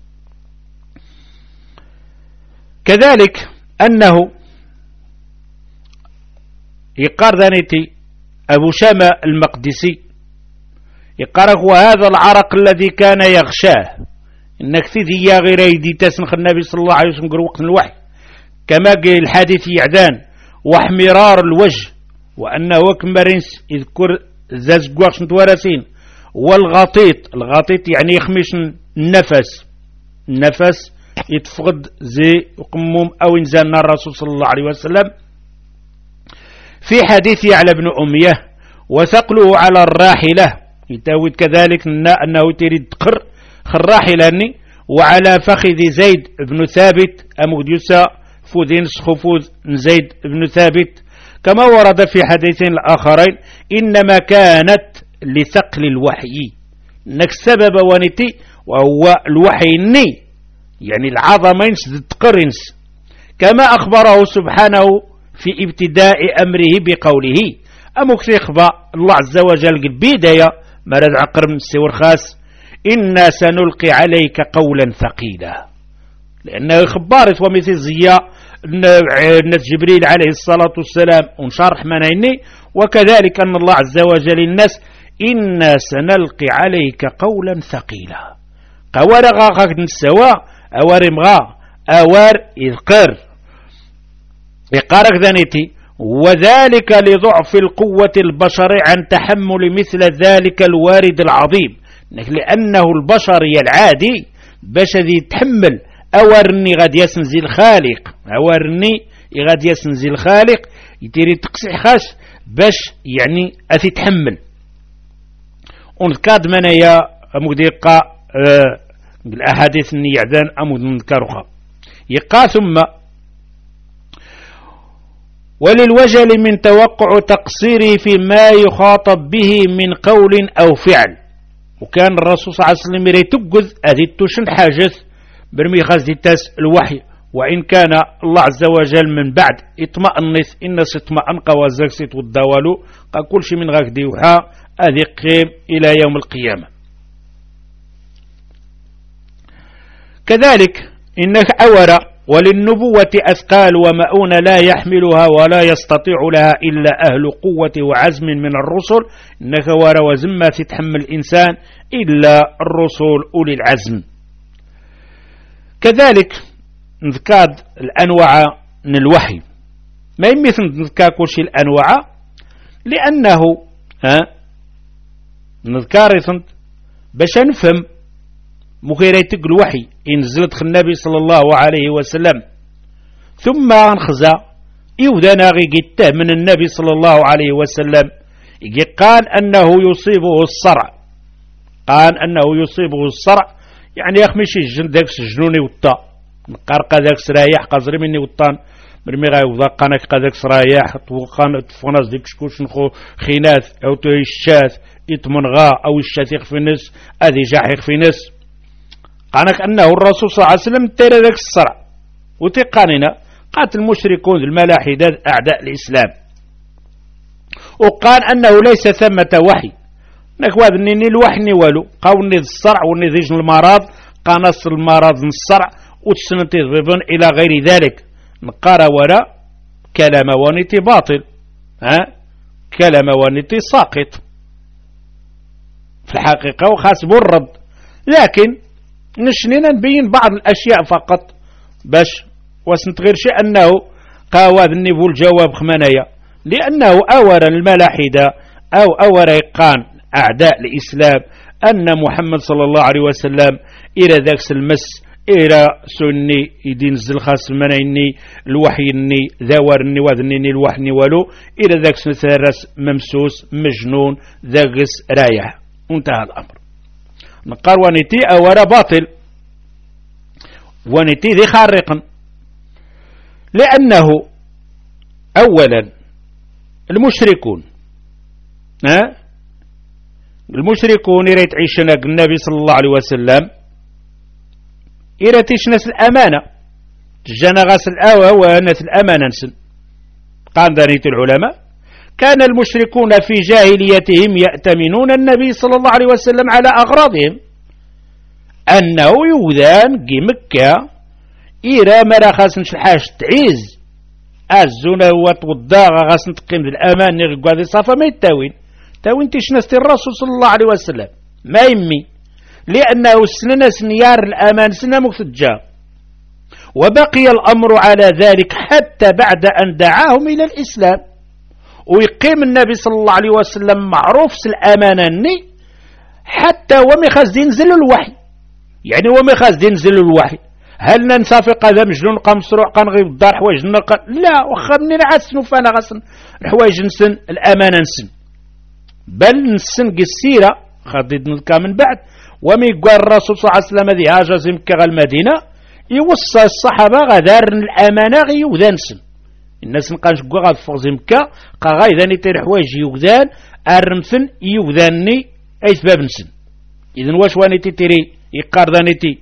كذلك أنه يقار ذانيتي أبو شامة المقدسي يقارك وهذا العرق الذي كان يغشاه إنك تذي يا غير يدي تسنخ النبي صلى الله عليه وسلم وقت الوحي كما قال الحديث يعدان واحمرار الوجه وأنه كمرنس يذكر زاز قواش نتوارسين والغطيط الغطيط يعني يخمش النفس النفس يتفقد زي قموم أو إنزالنا الرسول صلى الله عليه وسلم في حديث يعلى بن أمية وثقله على الراحلة يتاود كذلك أنه تريد قر خراحلاني وعلى فخذ زيد بن ثابت أموديوسا فوذين خفوذ زيد بن ثابت كما ورد في حديثين الآخرين إنما كانت لثقل الوحي إنك سبب ونتي وهو الوحي الني يعني العظمين تقرنس كما أخبره سبحانه في ابتداء أمره بقوله أمك يخبى الله عز وجل بداية مرد عقر من السور خاص إنا سنلقي عليك قولا ثقيلا لأنه خبارت ومثل زياء نت جبريل عليه الصلاة والسلام ونشرح منيني وكذلك أن الله عز وجل الناس إنا سنلقي عليك قولا ثقيلا قوارغا خاك نسوا أورمغا أوار إذقر يقارك ذانيتي وذلك لضعف القوة البشر عن تحمل مثل ذلك الوارد العظيم، لأنه البشري العادي باش ذي يتحمل أورني غادي يسنزي الخالق أورني غادي يسنزي الخالق يتيري تقسع خاش باش يعني أثي تحمل. ونذكاد منايا مديقة أه الأحاديث النيعدان أمود نذكرها يقا ثم وللوجل من توقع تقصيره فيما يخاطب به من قول أو فعل. وكان الرسول صلى الله عليه وسلم يتقذ أذي التوشن حاجث برمي خاز دي تاس الوحي، وإن كان الله عز وجل من بعد اطمأنث إن ستمأن قوازك ست والدوالو قا كل شيء من غاك ديوحا أذي قيم إلى يوم القيامة. كذلك إنك أورا وللنبوة أثقال ومؤونة لا يحملها ولا يستطيع لها إلا أهل قوة وعزم من الرسل، إنك ورا وزمة تتحمل الإنسان إلا الرسل أولي العزم. كذلك نذكر الأنواع من الوحي ما يمثل نذكر كل شيء الأنواع لأنه ها نذكر باش نفهم مخيريتك الوحي إن نزلت النبي صلى الله عليه وسلم ثم نخزى إودانا غيقته من النبي صلى الله عليه وسلم قال أنه يصيبه الصرع قال أنه يصيبه الصرع يعني يخمشي الجن داك سجنوني وطا نقارق داك سرايح قزري مني وطان مرمي غاي وضاقانك قداك سرايح توقان تفناز ديك شكوش نخو خيناث أو توي الشاث يتمنغا أو الشاثيق في نس أذي جاحيق في نس قالك أنه الرسول صلى الله عليه وسلم تيرى ذاك الصرع وتقاننا قاتل المشركون الملاحدة أعداء الإسلام، وقال أنه ليس ثمة وحي نكواد نيني الوحي والو قاوني الصرع ونذيج المرض قانص المرض من الصرع وتسنتي ضبن إلى غير ذلك نقارا وراء كلام ونتي باطل ها كلام ونتي ساقط في الحقيقة وخاسب الرد، لكن نشنينا نبين بعض الأشياء فقط باش وسنتغير شيء أنه قاواد النبو الجواب خمانيا لأنه أورا الملاحدة أو أورا يقان أعداء الإسلام أن محمد صلى الله عليه وسلم إلى ذاك المس إلى سني يدين الزلخاس المنيني الوحيني ذاورني وذنيني الوحني ولو إلى ذاك سنثرس ممسوس مجنون ذاقس رايح انتهى الأمر. نقار ونتي أورا باطل ونتي ذي خارق لأنه أولا المشركون ها المشركون يريد عيشنا النبي صلى الله عليه وسلم يريد عيشنا الأمانة تجانا غاسل الأوى ونث الأمانة نسن قال ذريت العلماء كان المشركون في جاهليتهم يأتمنون النبي صلى الله عليه وسلم على أغراضهم أنه يوذان قي مكة إيرا مرا خاسن شحاش تعيز أزونا وتوضاغ غاسن تقيم بالأمان نغقوا ذي صافة ما يتاوين تاوين تشنستي الرسول صلى الله عليه وسلم ما يمي لأنه سننا سنيار الأمان سنة مفتجا، وبقي الأمر على ذلك حتى بعد أن دعاهم إلى الإسلام ويقيم النبي صلى الله عليه وسلم معروف الأمانة حتى ومخاز ينزل الوحي يعني ومخاز ينزل الوحي هل ننصافق هذا مجنون قام مسروع قام غيب الدار حوايج نلقى لا وخرني نعسن وفانا غسن الحوايج نسن الأمانة نسن بل نسن قسيرة خديد نلقى من بعد ومي قال الرسول صلى الله عليه وسلم ذي هاجا زمكة المدينة يوصى الصحابة غدار الأمانة غي يوذان سن الناس نقاش قوة غاد فوق زمكة قا غايذاني تير حوايج يوذان أرمثن يوذاني أي سباب نسن إذن واش وانيتي تيري يقار ذانيتي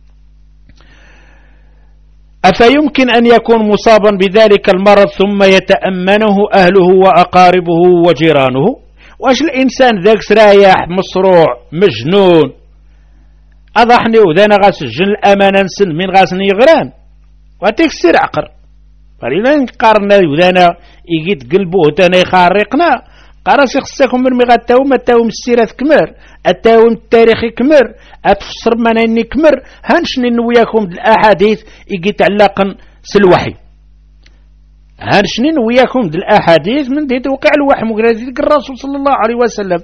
أفيمكن أن يكون مصابا بذلك المرض ثم يتأمنه أهله وأقاربه وجيرانه؟ واش الإنسان ذاك سرايح مصروع مجنون أضحني وذانا غاس الجن الأمانة نسن من غاسن يغران وتكسر عقر فلذا قارنا وذانا يجيت قلبه تانا يخارقنا قراسي خصكم من مي غاتاوم اتاوم السيرة كمر اتاوم التاريخ كمر اتفسر مناني كمر هانشني نوياكم الاحاديث يجي تعلقا سلوحي هانشني نوياكم الاحاديث من ديت وقع الوحي مقرازي الرسول صلى الله عليه وسلم.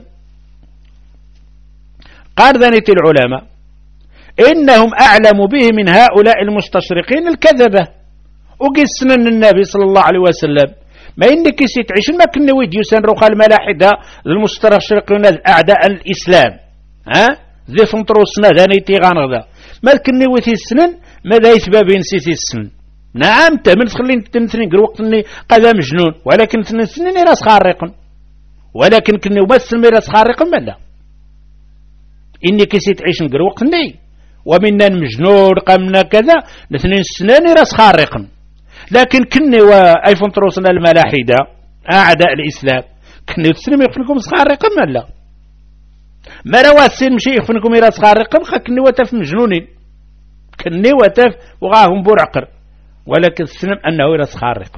قال ذنيت العلماء إنهم أعلم به من هؤلاء المستشرقين الكذبة وقيس سنن النبي صلى الله عليه وسلم ما إنك تعيش ما كنا ويديو سنروق الملاحدة المستشرقين أعداء الإسلام ها ذي فنطروسنا ذانيتي غانغذا ما كنا ويثي السنن ماذا يثبى بنسيتي السنن. نعم تمن تخلين تنثنين قل وقت اني قذا مجنون ولكن تنثنين راس خارق ولكن كنا يمثل راس خارق ما لا إني كيسي تعيش نقر وقت اني ومنا المجنون قمنا كذا الاثنين سنان راس خارقا لكن كني وايفون تروسنا الملاحدة اعداء الاسلام كني تسلم يخفنكم خارقا ما لا ما رواسين مشي يخفنكم راس خارقا خا كني وتف مجنونين كني وتف وغاهم برعقر ولكن السلم انه راس خارق.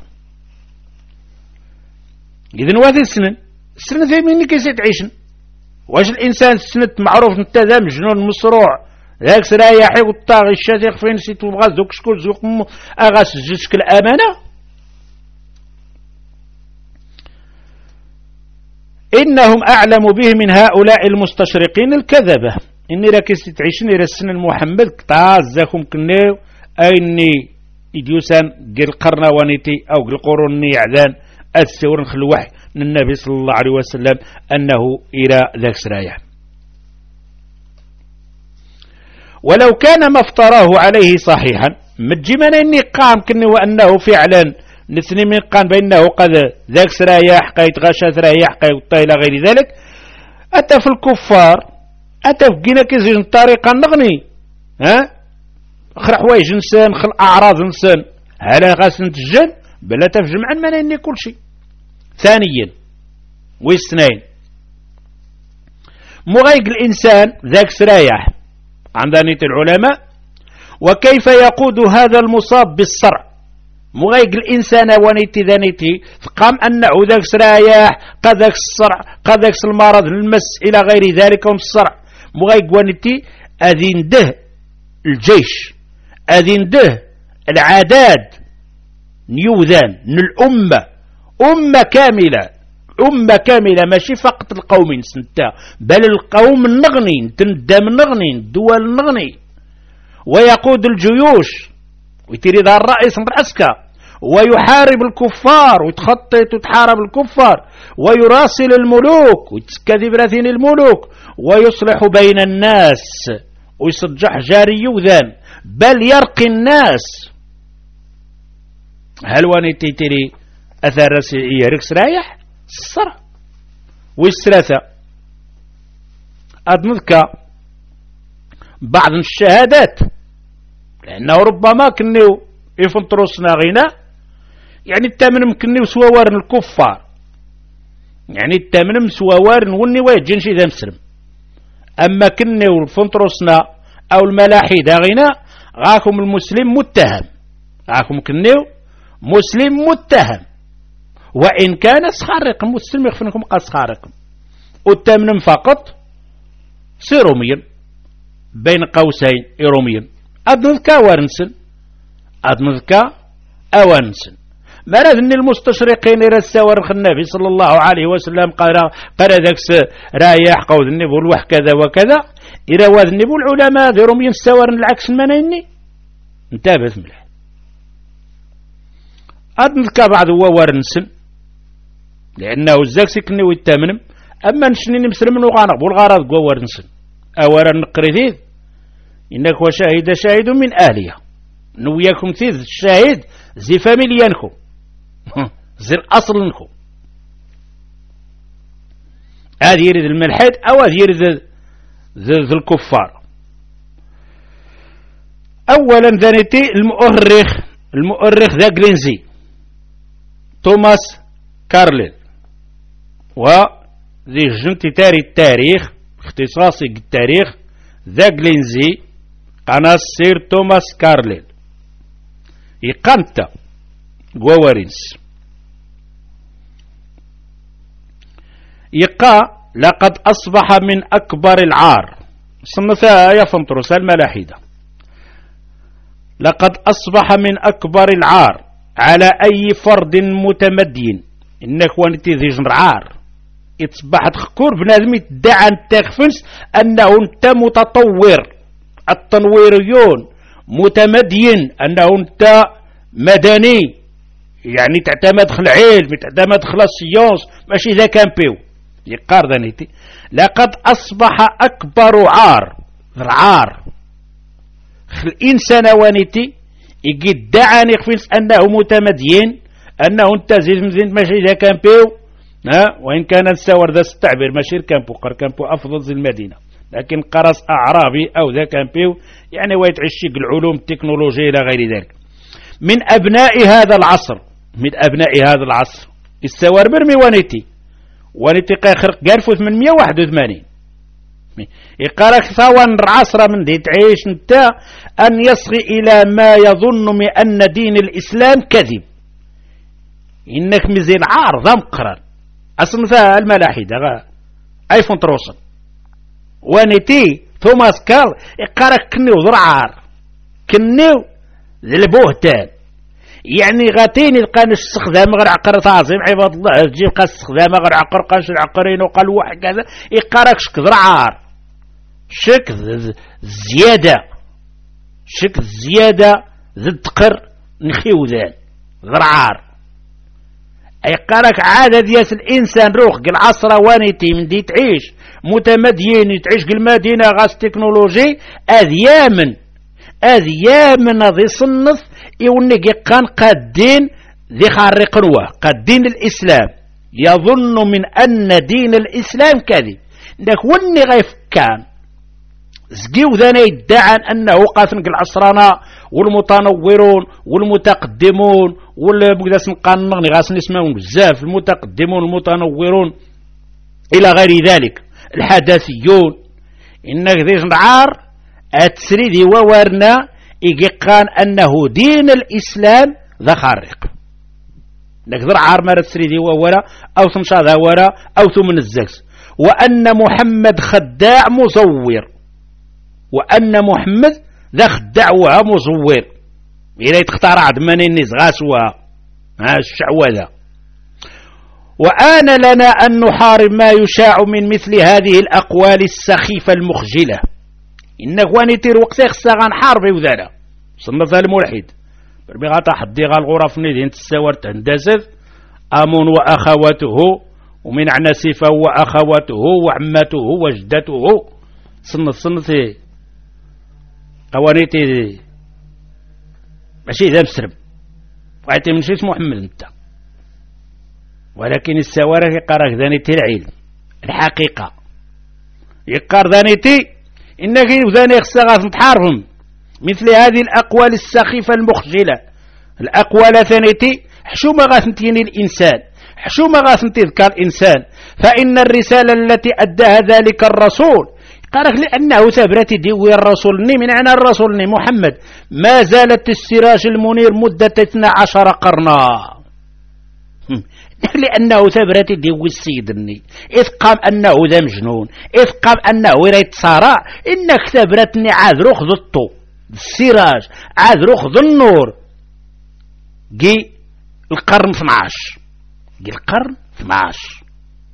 اذن وهذه السنن السنن في مني كيسي تعيشن واش الانسان سنت معروف انت ذا مجنون مسروع ذاك سرايحي والطاغي الشاذق فين سيتو بغا زوك شكون زوك اغاس جوجك الامانه. انهم اعلم به من هؤلاء المستشرقين الكذبه اني راك تعيشني راه السنن محمد طازكم كنيو ايني إديوسان قل قرنا ونيتي أو قل قروني يعذان السور نخل وحي من النبي صلى الله عليه وسلم أنه إلى ذاك سرايا. ولو كان ما افتراه عليه صحيحا مجمنا إني قام كني وأنه فعلا نثني من قام بأنه قد ذاك سرايا حقيت غشا سرايا حقيت إلى غير ذلك أتى في الكفار أتى في قنا كزين طريقا نغني ها خل حوايج انسان خل اعراض انسان على غاس نتجن بلا تفجمع ما اني كل شيء. ثانيا واثنين مغيق الانسان ذاك سرايح عند نية العلماء وكيف يقود هذا المصاب بالصرع مغيق الانسان ونيتي ذانيتي فقام انه ذاك سرايح قذاك الصرع قذاك المرض المس الى غير ذلك من الصرع مغيق ونيتي اذين ده الجيش أذين ده العداد نيوذان من الأمة أمة كاملة أمة كاملة ماشي فقط القوم سنتا بل القوم النغني تندم النغني الدول النغني ويقود الجيوش ويتريد الرئيس العسكر ويحارب الكفار ويتخطط وتحارب الكفار ويراسل الملوك ويتكذب راثين الملوك ويصلح بين الناس ويصجح جاري يوذان بل يرقي الناس. هل وانيتي تري أثر يركس رايح الصرع والثلاثة أدنذك بعض الشهادات لأنه ربما كنيو يفنطروسنا غنى يعني التامن كنيو سوار الكفار يعني التامن سوار وني ويجنشي ذا مسلم أما كنيو الفنطروسنا أو الملاحدة غنى غاكم المسلم متهم غاكم كنيو مسلم متهم وإن كان سخارق مسلم يخفنكم قد سخارق والتامن فقط سيروميا بين قوسين إيروميا أدنذكا وارنسن أدنذكا أوانسن مراد أن المستشرقين يرسوا النبي صلى الله عليه وسلم قال قال ذاك رايح قود النبول وح كذا وكذا إذا وذ النبول العلماء ذيرهم ينسور العكس المنيني انتبه ملح أدنذكا بعض هو وارنسن لأنه الزاكسي كني ويتامنم أما نشنين مسلم وغانق والغارض قوى وارنسن أولا نقري إنك وشاهد شاهد من أهلها نوياكم ثيذ الشاهد زي فاميليانكم زي الأصل لكم هذا يريد الملحد أو هذا يريد ذي الكفار. أولا ذانيتي المؤرخ المؤرخ ذا جلينزي توماس كارلين وذي جنتي تاري التاريخ اختصاصي التاريخ ذا جلينزي قناة سير توماس كارلين يقنت غوارينس يقى لقد أصبح من أكبر العار صنفها يا فنطرس الملاحدة. لقد أصبح من أكبر العار على أي فرد متمدين إنك وانتي ذي جنرعار يتصبح تخكور بنادم يدعى التخفنس أنه أنت متطور التنويريون متمدين أنه أنت مدني يعني تعتمد خل العلم تعتمد خل السيونس ماشي ذا كان بيو يقار ذانيتي. لقد أصبح أكبر عار العار خل الإنسان وانيتي يدعى نخفنس أنه متمدين أنه أنت زيد مزين ماشي ذا كان بيو ها وإن كان السور ذا التعبير ماشي الكامبو قر كامبو أفضل زي المدينة لكن قرص أعرابي أو ذا كامبيو يعني ويتعشق العلوم التكنولوجية إلى غير ذلك. من أبناء هذا العصر من أبناء هذا العصر السوار برمي وانيتي وانيتي قاخرق قالفو ثمانمية وواحد وثمانين يقارك ثوان العصر من دي تعيش انت أن يصغي إلى ما يظن من أن دين الإسلام كذب إنك مزين عار ذا مقرر أصنفها الملاحدة أيفون تروصل وانيتي توماس كارل يقارك كنيو ذرعار كنيو ذي البوهتان يعني غاتين يلقى استخدام غير عقر تعظيم عباد الله تجي يلقى استخدام غير عقر قاش العقرين وقال واحد كذا يقارك شك ذرعار شك زيادة شك زيادة ذي التقر نخيو ذان ذرعار أي قالك عادة دياس الإنسان روح قل عصر وانيتي من دي تعيش متمدين تعيش قل مدينة غاز تكنولوجي أذيامن أذيامن ذي صنف يونيك يقان قادين ذي خارق روح قادين الإسلام يظن من أن دين الإسلام كذب لك وني غيف كان زقيو ذانا يدعى أنه قاثن قل عصرنا والمتنورون والمتقدمون والمقدس نقانغني غاسن اسمهم بزاف المتقدمون المتنورون إلى غير ذلك الحداثيون إنك ذي جنعار أتسريدي وورنا إيقان أنه دين الإسلام ذا خارق إنك ذر عار مارا تسريدي وورا أو ثمشا ذا ورا أو ثمن الزكس وأن محمد خداع مزور وأن محمد ذا خدعوها مزور إلا يتختار عدماني الناس غاسوها ها الشعوذة. وآن لنا أن نحارب ما يشاع من مثل هذه الأقوال السخيفة المخجلة إنك وانيتير وقتها خصها غنحاربي وذالا صنف الملحد بربي غاتا حدي غا الغرف ندين تساور تندسف أمون وأخواته ومن عناسفة وأخواته وعمته وجدته صنف صنف قوانيتي ماشي ذا مسرب وعيتي من شيء محمد انت ولكن السوارة يقارك ذانيتي العلم الحقيقة يقار ذانيتي إنك ذاني خصها تحارهم مثل هذه الأقوال السخيفة المخجلة الأقوال ثانيتي حشومة غاثنتيني الإنسان حشومة غاثنتي ذكر الإنسان فإن الرسالة التي أداها ذلك الرسول قالك لأنه ثبرت ديوي الرسول من أنا الرسول محمد ما زالت السراج المنير مدة اثنا عشر قرنا لأنه ثبرت ديوي السيدني إذ قام أنه ذا مجنون إذ قام أنه ريت صارع إنك ثبرتني عاد رخذ الطو السراج عاد رخذ النور جي القرن اثناش جي القرن اثناش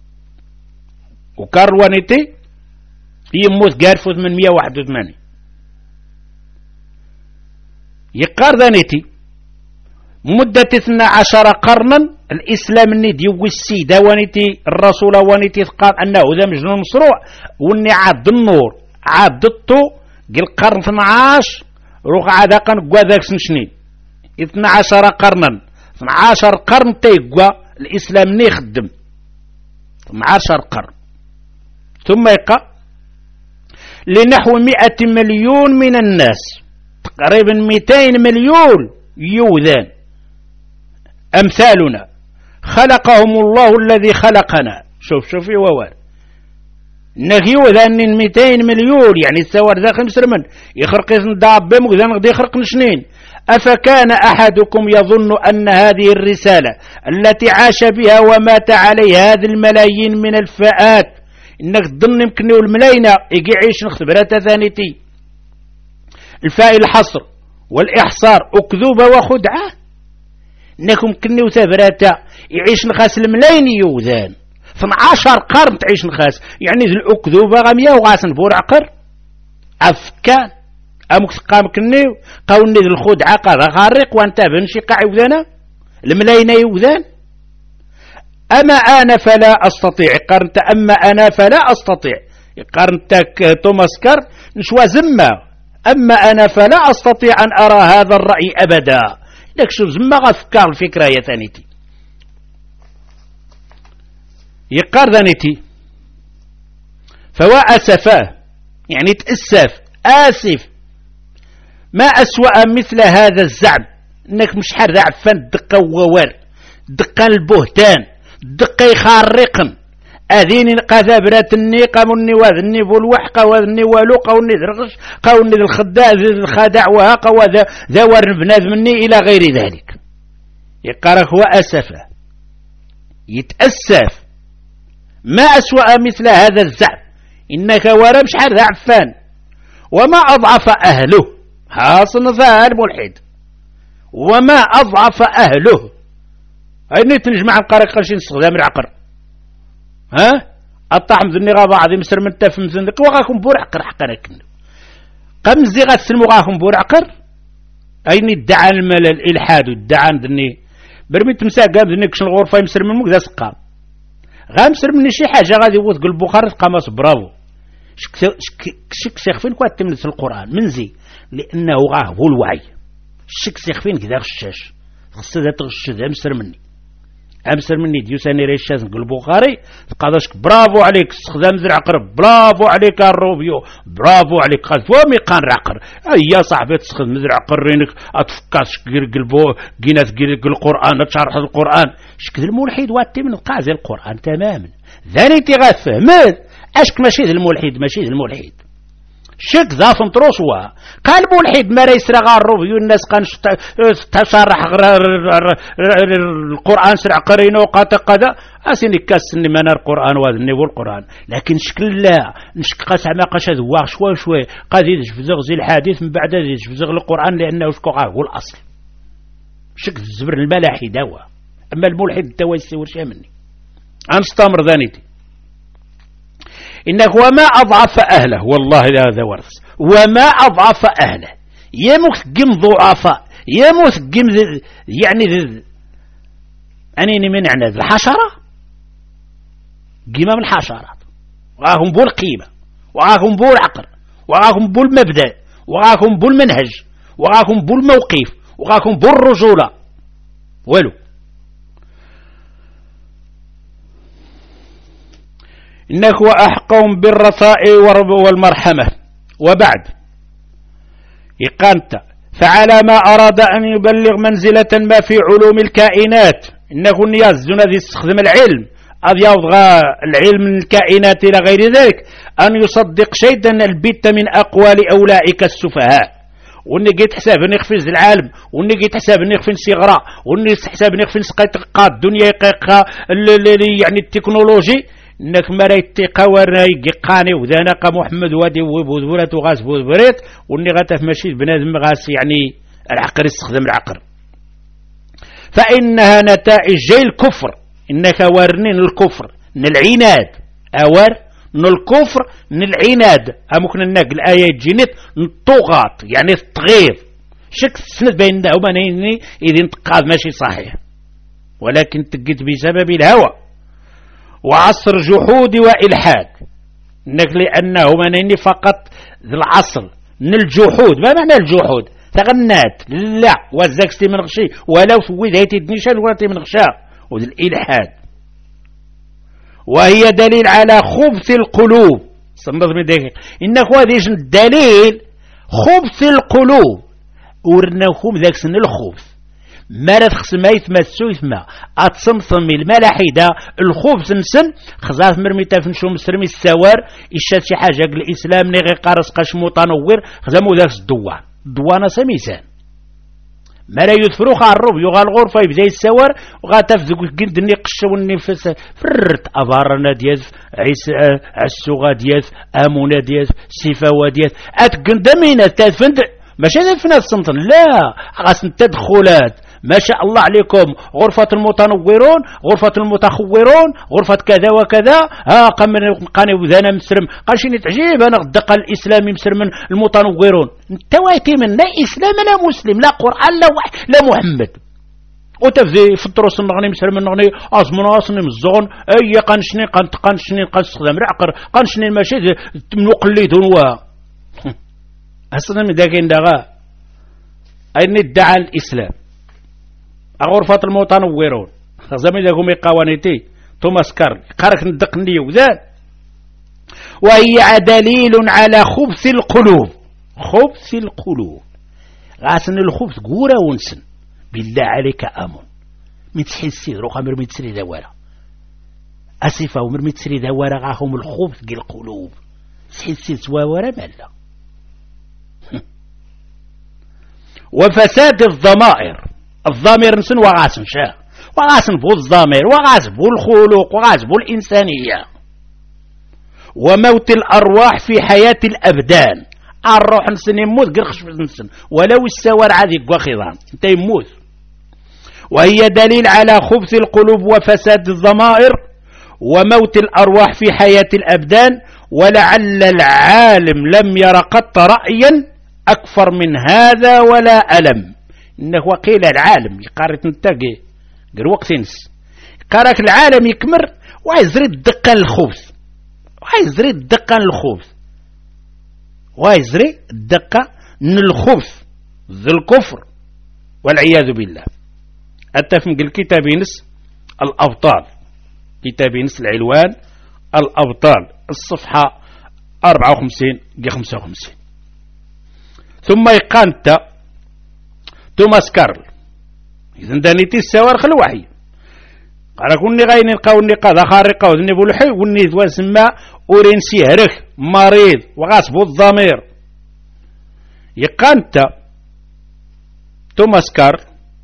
وكاروانيتي يموت قارفو ثمانمية وواحد وثمانين يقار ذانيتي مدة اثنا عشر قرنا الإسلام اني ديوي السيدة وانيتي الرسول وانيتي قال أنه ذا مجنون مصروع واني عاد النور عاد الطو قل قرن اثناش روح عادقا قوى ذاك سنشنين اثنا عشر قرنا اثنا عشر قرن تيقوى الإسلام ني خدم اثنا عشر قرن ثم يقى لنحو مئة مليون من الناس تقريبا مئتين مليون يوذان أمثالنا خلقهم الله الذي خلقنا شوف شوف يووان نغيو ذان مئتين مليون يعني الثوار ذا خمس رمن يخرق يسن دابي مقدان غدي يخرق نشنين أفكان أحدكم يظن أن هذه الرسالة التي عاش بها ومات عليها هذه الملايين من الفئات إنك تظن يمكن الملايين يجي يعيش نختبرات ثانيتي الفاء الحصر والإحصار أكذوبة وخدعة إنكم كنيو ثبراتا يعيش نخاس الملايين يوذان اثنا عشر قرن تعيش نخاس يعني ذي الأكذوبة غامية وغاسن بور عقر أفكان أمك تقام كنيو قاوني ذي الخدعة قال غارق وانت بنشي قاع يوذانا الملايين يوذان أما أنا فلا أستطيع قرنت أما أنا فلا أستطيع قرنتك توماس كار نشوى زمة أما أنا فلا أستطيع أن أرى هذا الرأي أبدا لك شو زمة غفكار الفكرة يا ثانيتي يقار ذانيتي فوا أسفاه يعني تأسف آسف ما أسوأ مثل هذا الزعم إنك مش حر عفان دقة ووار دقة البهتان دقة يخارقن أذين قذابرات الني قاوني وذني بالوحقة وذني والو قاوني درغش قاوني الخداع الخداع وهاقة وذا ذوار بناد مني إلى غير ذلك يقارك هو أسفه يتأسف ما أسوأ مثل هذا الزعم إنك ورا مش حر عفان وما أضعف أهله حاصل ظاهر ملحد وما أضعف أهله هاي تنجمع القارق قرشين استخدام العقر ها الطعم ذني غابة عظيم سر من تفهم ذنك وغاكم بور عقر حقنا كنو قم زيغة سلمو غاكم بور عقر أين الدعان المال الإلحاد والدعان ذني برمي تمساق قام ذنك شن الغرفة يمسر من مقدس قام غام سر مني شي حاجة غادي يوث قل بخاري قامس برافو شك سيخفين كوات تمنس القرآن منزي لأنه غاه هو الوعي شك سيخفين كذا غشاش خصة ذات غش ذا مسر مني أمسر مني ديوساني ريشاز نقول بخاري تقادشك برافو عليك استخدام ذي العقر برافو عليك الروبيو برافو عليك قاد فوامي قان العقر يا صاحبي تستخدم ذي العقر رينك أتفكاش قلبو قينات قل القرآن تشرح القرآن شك ذي الملحد واتي من القاعدة القرآن تماما ذاني تغفه ماذ أشك ماشي ذي الملحد ماشي ذي الملحد شك ذا فنطروسوا قال ملحد ما ريس رغا الروبيو الناس قان تشرح القرآن سرع قرينه وقاتا قدا أسيني كاسني من القرآن وذني والقرآن لكن شكل لا نشك قاسع ما قاش ذواق شوي شوي قاد يدفزغ زي الحديث من بعد يدفزغ القرآن لأنه شكو هو الأصل شك الزبر الملاحي دوا أما الملحد دوا يسيور شيء مني أنستمر ذانيتي إنك وما أضعف أهله والله هذا ورث وما أضعف أهله يموت قم ضعفاء يموت قم ذي يعني ذي أني من عند الحشرة قيمة من الحشرات وغاهم بول قيمة وغاهم بول عقل وغاهم بول مبدأ وغاهم بول منهج وغاهم بول موقف وغاهم بول رجولة ولو إنك هو أحقهم بالرثاء والمرحمة وبعد إقامت فعلى ما أراد أن يبلغ منزلة ما في علوم الكائنات إنه النياز دون ذي استخدم العلم أذ يضغى العلم من الكائنات إلى غير ذلك أن يصدق شيئا البت من أقوال أولئك السفهاء واني جيت حساب اني خفيز العالم واني جيت حساب اني خفين صغراء واني حساب اني خفين سقيت الدنيا يعني التكنولوجي انك مريت قوارنا يقاني وذانا قا محمد وادي وبوذبرات وغاس بوذبرات واني غاتف ماشي بنادم غاس يعني العقر يستخدم العقر فانها نتائج جاي الكفر انك ورنين الكفر من العناد اوار من الكفر من العناد امكن انك الايه جينيت الطغاة يعني التغير شك سند بينهما نيني اذا تقاد ماشي صحيح ولكن تجد بسبب الهوى وعصر جحود وإلحاد إنك لأنه منيني فقط العصر من الجحود ما معنى الجحود تغنات لا وزاكستي من غشي ولو سويد هيتي دنيشان ولاتي من غشا والإلحاد وهي دليل على خبث القلوب صندوق من دقيق إنك هذا الدليل خبث القلوب ورناكم ذاك سن الخبث ما رتخص ما يتمسو يثما أتصمصم الملاحدة الخبث نسن خزاف مرميتا فنشو مسرمي السوار إشات شي حاجة الإسلام نغي قارس قاش متنور خزامو ذاك الدوان دوانة سميسان ما لا يثفرو خارب يغا الغرفة يبدا يتسوار وغا تفذك قد ني قشو النفس فرت أبارنا دياز عيس عسو غا دياز أمونا دياز سيفاوة دياز أتقن دمينا تدفند ماشي تدفنا السنطن لا غاس تدخلات ما شاء الله عليكم غرفة المتنورون غرفة المتخورون غرفة كذا وكذا ها قاني وذانا مسرم قال شيني تعجيب انا غدق الاسلامي مسرم من المتنورون انت وايتي من لا اسلام لا مسلم لا قرآن لا وحي لا محمد وتفزي في الدروس النغني مسرم النغني ازمن اصني مزغن اي قنشني قنت قنشني قنستخدم رعقر قنشني ماشي مقلدون و اصلا من داكين دغا اين ادعى الاسلام غرفة المتنورون زميل لكم قوانيتي توماس كارل قارك ندقني وذان وهي دليل على خبث القلوب خبث القلوب غاسن الخبث قورا ونسن بالله عليك امن متحسي روخا مرمي تسري دوارا اسفا ومرمي تسري دوارا غاهم الخبث قل القلوب تحسي سواورا مالا وفساد الضمائر الضمير نسن وغاسن شاه وغاسن بو الضمير وغاسن بو الخلق وغاسن بو الإنسانية وموت الأرواح في حياة الأبدان الروح نسن يموت قرخش نسن ولو السوار عادي وخضان انت يموت وهي دليل على خبث القلوب وفساد الضمائر وموت الأرواح في حياة الأبدان ولعل العالم لم ير قط رأيا أكثر من هذا ولا ألم إنه وقيل العالم يقارت نتاقي قر وقت ينس يقارك العالم يكمر ويزري الدقة الخبث ويزري الدقة الخبث ويزري الدقة من الخبث ذي الكفر والعياذ بالله. أتفهم الكتاب ينس الأبطال كتاب ينس العلوان الأبطال الصفحة أربعة وخمسين خمسة وخمسين. ثم يقانت توماس كارل إذن دانيتي السوارخ الوحي قال كوني غاين نلقاو النقاذ خارقة وذني بولحي وني واسمى أورينسي هرخ مريض وغاسبو الضمير. يقانت توماس كارل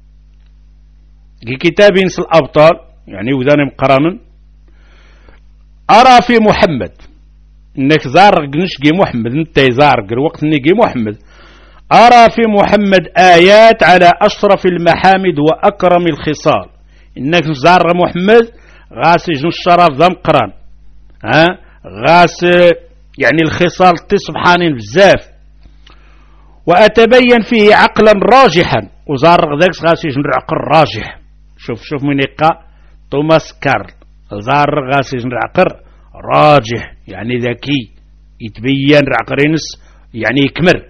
في كتاب ينس الأبطال يعني وذاني مقرانا أرى في محمد إنك زارق نشقي محمد انت زارق الوقت نيجي محمد أرى في محمد آيات على أشرف المحامد وأكرم الخصال. إنك زار محمد غاس يجن الشرف ذا مقران ها غاس يعني الخصال تصبحان بزاف وأتبين فيه عقلا راجحا وزار ذاك غاس يجن العقل راجح. شوف شوف من يقع توماس كارل زار غاس يجن العقل راجح يعني ذكي يتبين عقرينس يعني يكمر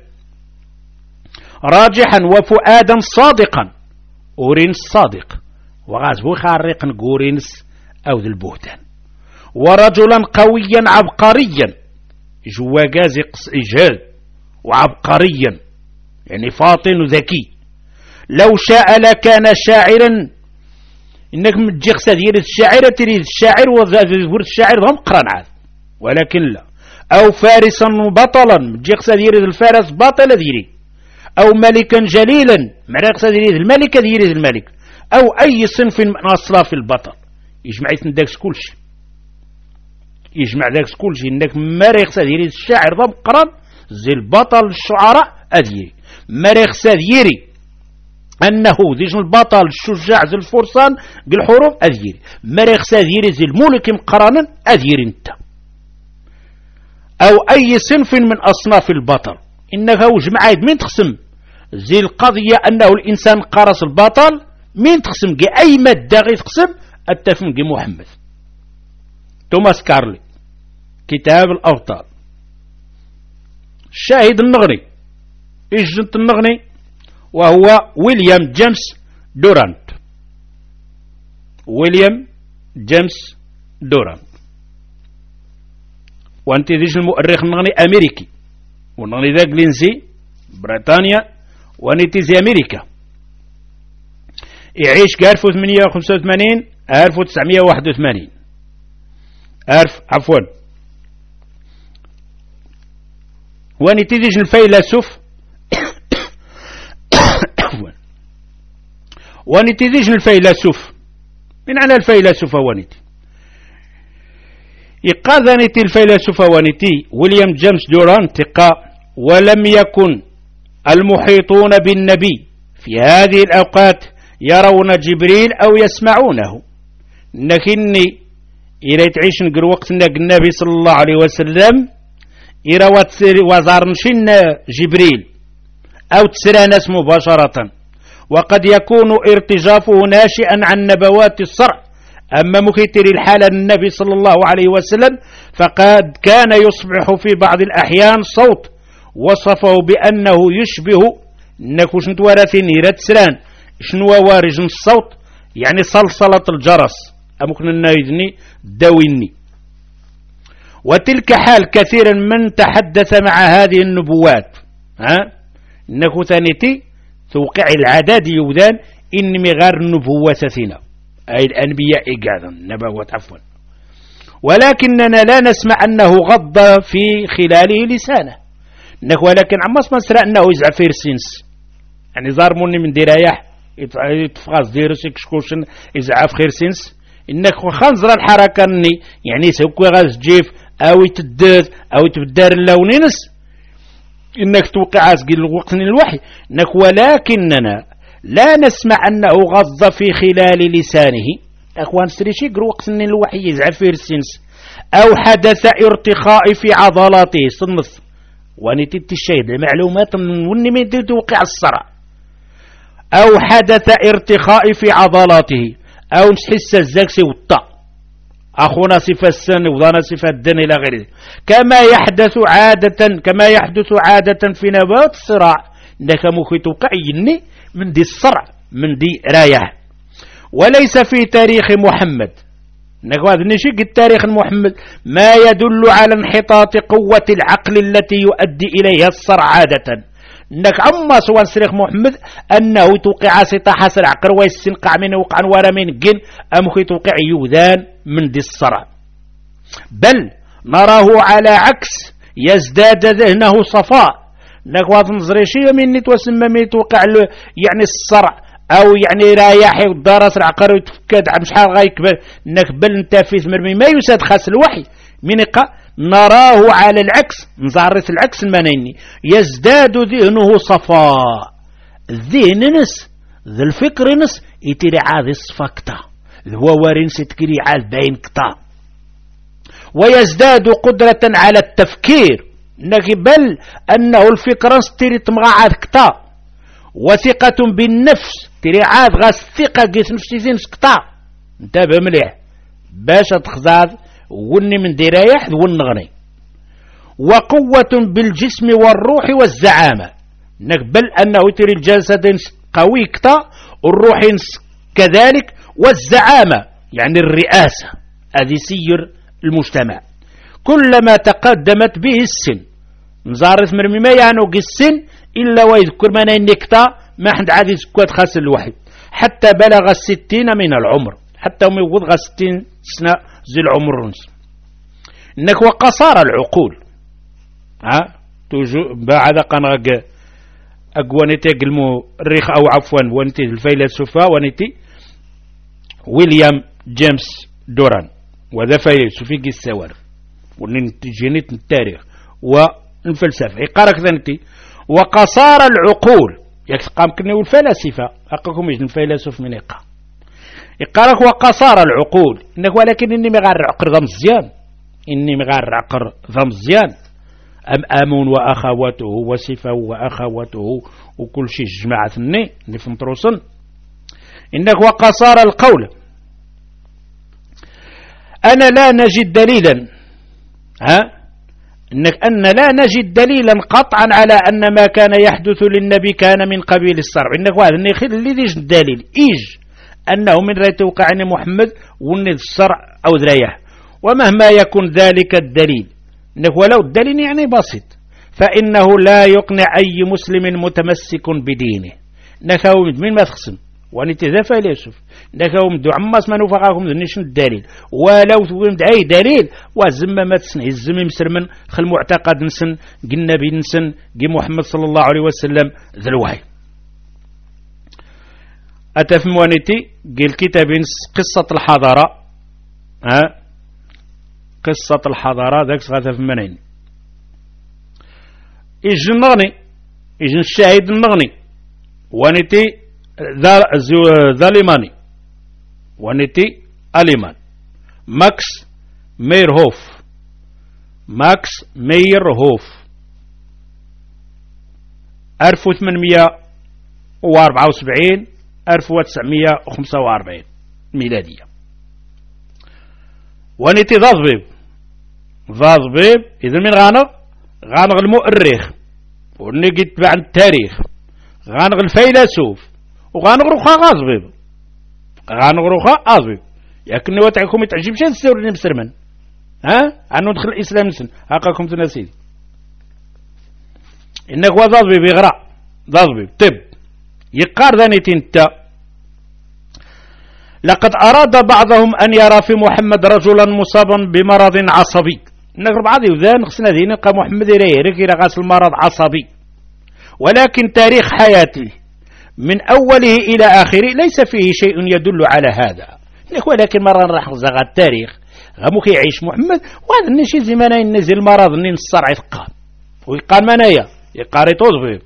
راجحا وفؤادا صادقا أورينس صادق وغازبو خارق قورينس أو ذي البهتان ورجلا قويا عبقريا جواجاز إجهاد وعبقريا يعني فاطن ذكي لو شاء لكان شاعرا إنك متجيخ سدير الشاعر تريد الشاعر وذور الشاعر هم قران عاد ولكن لا أو فارسا بطلا متجيخ سدير الفارس بطل ذيري أو ملكا جليلا معنى سدير الملك ذيري الملك أو أي صنف من أصلاف البطل يجمع يتنداكس كل شيء يجمع ذاك كل شيء إنك مريخ سدير الشاعر ضم قران زي البطل الشعراء أذيري مريخ سديري أنه ذيج البطل الشجاع زي الفرسان بالحروب أذيري مريخ سديري زي الملك مقرانا أذيري انت أو أي صنف من أصناف البطل إنك وجمع من تقسم زي القضية أنه الإنسان قرص البطل من تقسم جي أي مادة غي تقسم التفهم جي محمد. توماس كارلي كتاب الأبطال. الشاهد النغني إجنت النغني وهو ويليام جيمس دورانت. ويليام جيمس دورانت وانت ذيش المؤرخ النغني أمريكي والنغني ذاك لينسي بريطانيا ونيتي زي أمريكا يعيش ك ألف وثمانمائة وخمسة وثمانين ألف وتسعمائة وواحد وثمانين ألف عفوا ونتيجة الفيلسوف ونتي ديج الفيلسوف من على الفيلسوف ونتي إقاذنتي الفيلسوف ونتي ويليام جيمس دوران تقا ولم يكن المحيطون بالنبي في هذه الأوقات يرون جبريل أو يسمعونه. لكني إلى تعيش نقر وقت النبي صلى الله عليه وسلم إلى وزارنشن جبريل أو تسرى ناس مباشرة، وقد يكون ارتجافه ناشئا عن نبوات الصرع. أما مكتر الحالة النبي صلى الله عليه وسلم فقد كان يصبح في بعض الأحيان صوت وصفه بأنه يشبه نكو شنت ورثين يرتسران شنو وارج الصوت يعني صلصلة الجرس أمكن النايدني داويني. وتلك حال كثيرا من تحدث مع هذه النبوات ها نكو ثانيتي توقع العداد يودان إن مغار نبواتنا أي الأنبياء قاعدا نبوات عفوا، ولكننا لا نسمع أنه غض في خلاله لسانه نكو، ولكن عماس ما سرع أنه يزع في رسينس يعني زارموني من درايح يتفغاز ديرس يكشكوشن يزع في خير سينس إنك خنزر الحركة أني يعني سوكو غاز جيف أو يتدد أو يتبدار اللونينس إنك توقع عزقي الوقت من الوحي إنك، ولكننا لا نسمع أنه غض في خلال لسانه أخوان سريشي قروا وقت من الوحي يزعل في السنس أو حدث ارتخاء في عضلاته صنف ونتيت الشيء المعلومات من من توقع الصرع أو حدث ارتخاء في عضلاته أو نحس الزكسي والطا أخونا صفة السن وضانا صفة الدن إلى غيره، كما يحدث عادة كما يحدث عادة في نبات الصراع إنك ممكن توقع يني من دي الصرع من دي رايه. وليس في تاريخ محمد نقول نشق التاريخ محمد ما يدل على انحطاط قوة العقل التي يؤدي إليها الصرع عادة انك عما سوى سريخ محمد انه توقع سطا حسر عقر ويستنقع من وقعا ورا من جن ام توقع يوذان من دي الصرع، بل نراه على عكس يزداد ذهنه صفاء نقوات نظريشية من نتوسمى من توقع يعني الصرع او يعني رايحي ودارس العقر ويتفكد مش حال غايكبر نقبل انتافيث مرمي ما يساد خاص الوحي من قا نراه على العكس نزارث العكس المنيني يزداد ذهنه صفاء. الذهن نس ذا الفكر نس يتري عاد الصفاكتا هو وارين ستكري عاد باين كتا، ويزداد قدرة على التفكير بل أنه الفكر ستري تمغى كتا، وثقة بالنفس تري عاد غاس ثقة قيس نفسي زين سكتا انتبه مليح باش تخزاذ وني من درايح ونغني، وقوة بالجسم والروح والزعامة نقبل أنه تري الجسد قوي كتا الروح كذلك والزعامة يعني الرئاسة هذه سير المجتمع. كلما تقدمت به السن نزارث مرمي ما يعنوق السن إلا ويذكر من النكتا ما حد عاد يذكر خاص الوحيد حتى بلغ الستين من العمر حتى هم يوضغ ستين سنة زي العمر رنس إنك وقصار العقول ها توجو بعد قناق أقوانيتي قلمو الريخ أو عفوا وانتي الفيلسوفة وانتي ويليام جيمس دوران وذا فيلسوفي السوار ونتجينيت التاريخ والفلسفة يقارك ذنتي وقصار العقول يقام كنو الفلاسفة أقاكم يجن الفيلسوف من إقا يقارك وقصار العقول إنك ولكن إني مغار عقر ذا مزيان إني مغار عقر ذا مزيان أم آمون وأخواته وصفه وأخواته وكل شيء جماعتني نفهم تروسن إنك وقصار القول أنا لا نجد دليلا ها إنك أن لا نجد دليلا قطعا على أن ما كان يحدث للنبي كان من قبيل الصرع إنك وهذا نخيل اللي ديش الدليل إيج أنه من رأي توقع عن محمد ونذ الصرع أو ذريح، ومهما يكون ذلك الدليل إنك ولو الدليل يعني بسيط فإنه لا يقنع أي مسلم متمسك بدينه نكاو من ما تخصم ونتذا فيلسوف نكاو مدو عماس ما نوفقاكم ذنيش الدليل ولو ثومد أي دليل وزم ما تسن الزم مسرمن خل معتقد نسن قل نبي نسن قل محمد صلى الله عليه وسلم ذا الوحي. أتفهمونيتي قيل كتابين قصة الحضارة، ها قصة الحضارة ذاك غاتا فمانين إيج النغني إيج الشاهد النغني وانيتي ذا ذاليماني وانيتي أليمان ماكس ميرهوف ماكس ميرهوف ألف وثمانمائة وأربعة وسبعين ألف وتسعمائة وخمسة وأربعين ميلادية. وانيتي ذا ضبيب ذا ضبيب إذا من غانغ غانغ المؤرخ وني يتبع التاريخ غانغ الفيلسوف وغانغ رخا غاضبيب غانغ رخا غاضبيب ياكني وتعكم يتعجب شان السور مسرمن ها عنو دخل الإسلام نسن هاكاكم تناسيدي إنك هو ضبيب يغرى ضبيب طب يقار ذانيتين التا. لقد أراد بعضهم أن يرى في محمد رجلا مصابا بمرض عصبي. نقر بعض يوذان خصنا ذي نلقى محمد يريك إلى غاس المرض عصبي، ولكن تاريخ حياته من أوله إلى آخره ليس فيه شيء يدل على هذا. ولكن مرة راح نزغى التاريخ غموك يعيش محمد وهذا النشي زمانا ينزل مرض الصرع يثقام ويقال منايا يقاري توظفه.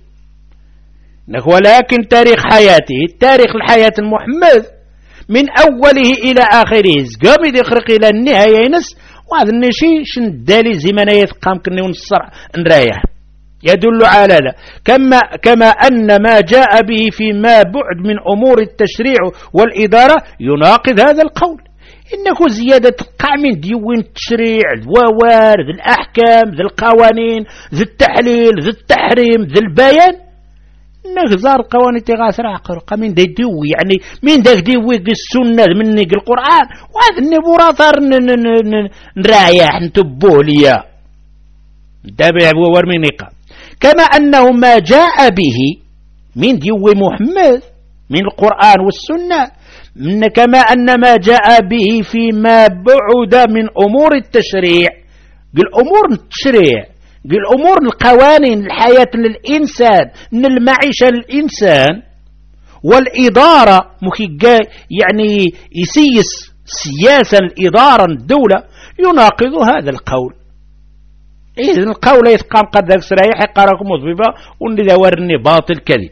ولكن تاريخ حياته تاريخ الحياة محمد من أوله إلى آخره زقام يخرق إلى النهاية ينس وهذا الشيء شن الدالي زمانا يثقام كني ونصرع نرايح يدل على ذا. كما, كما أن ما جاء به فيما بعد من أمور التشريع والإدارة يناقض هذا القول. إنه زيادة تقع من ديوان التشريع الووار ذي الأحكام ذي القوانين ذي التحليل ذي التحريم ذي البيان نغزار قوانين تغاثر عقرقة من دا يدوي يعني من دا يدوي السنة من نيق القرآن وهذا النبوراثار نرايح نتبوه ليا نتابع بوار من نيقا. كما أنه ما جاء به من ديوي محمد من القرآن والسنة من كما أن ما جاء به فيما بعد من أمور التشريع بالأمور التشريع بالأمور القوانين الحياة للإنسان من المعيشة للإنسان والإدارة يعني يسيس سياسة الإدارة الدولة يناقض هذا القول. إذن القول يتقام قد ذاك سرايح يقاركم مضببا ونذا ورني باطل كذب.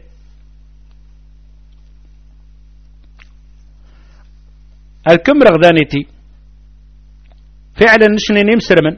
الكم رغدانيتي فعلا نشني نمسر من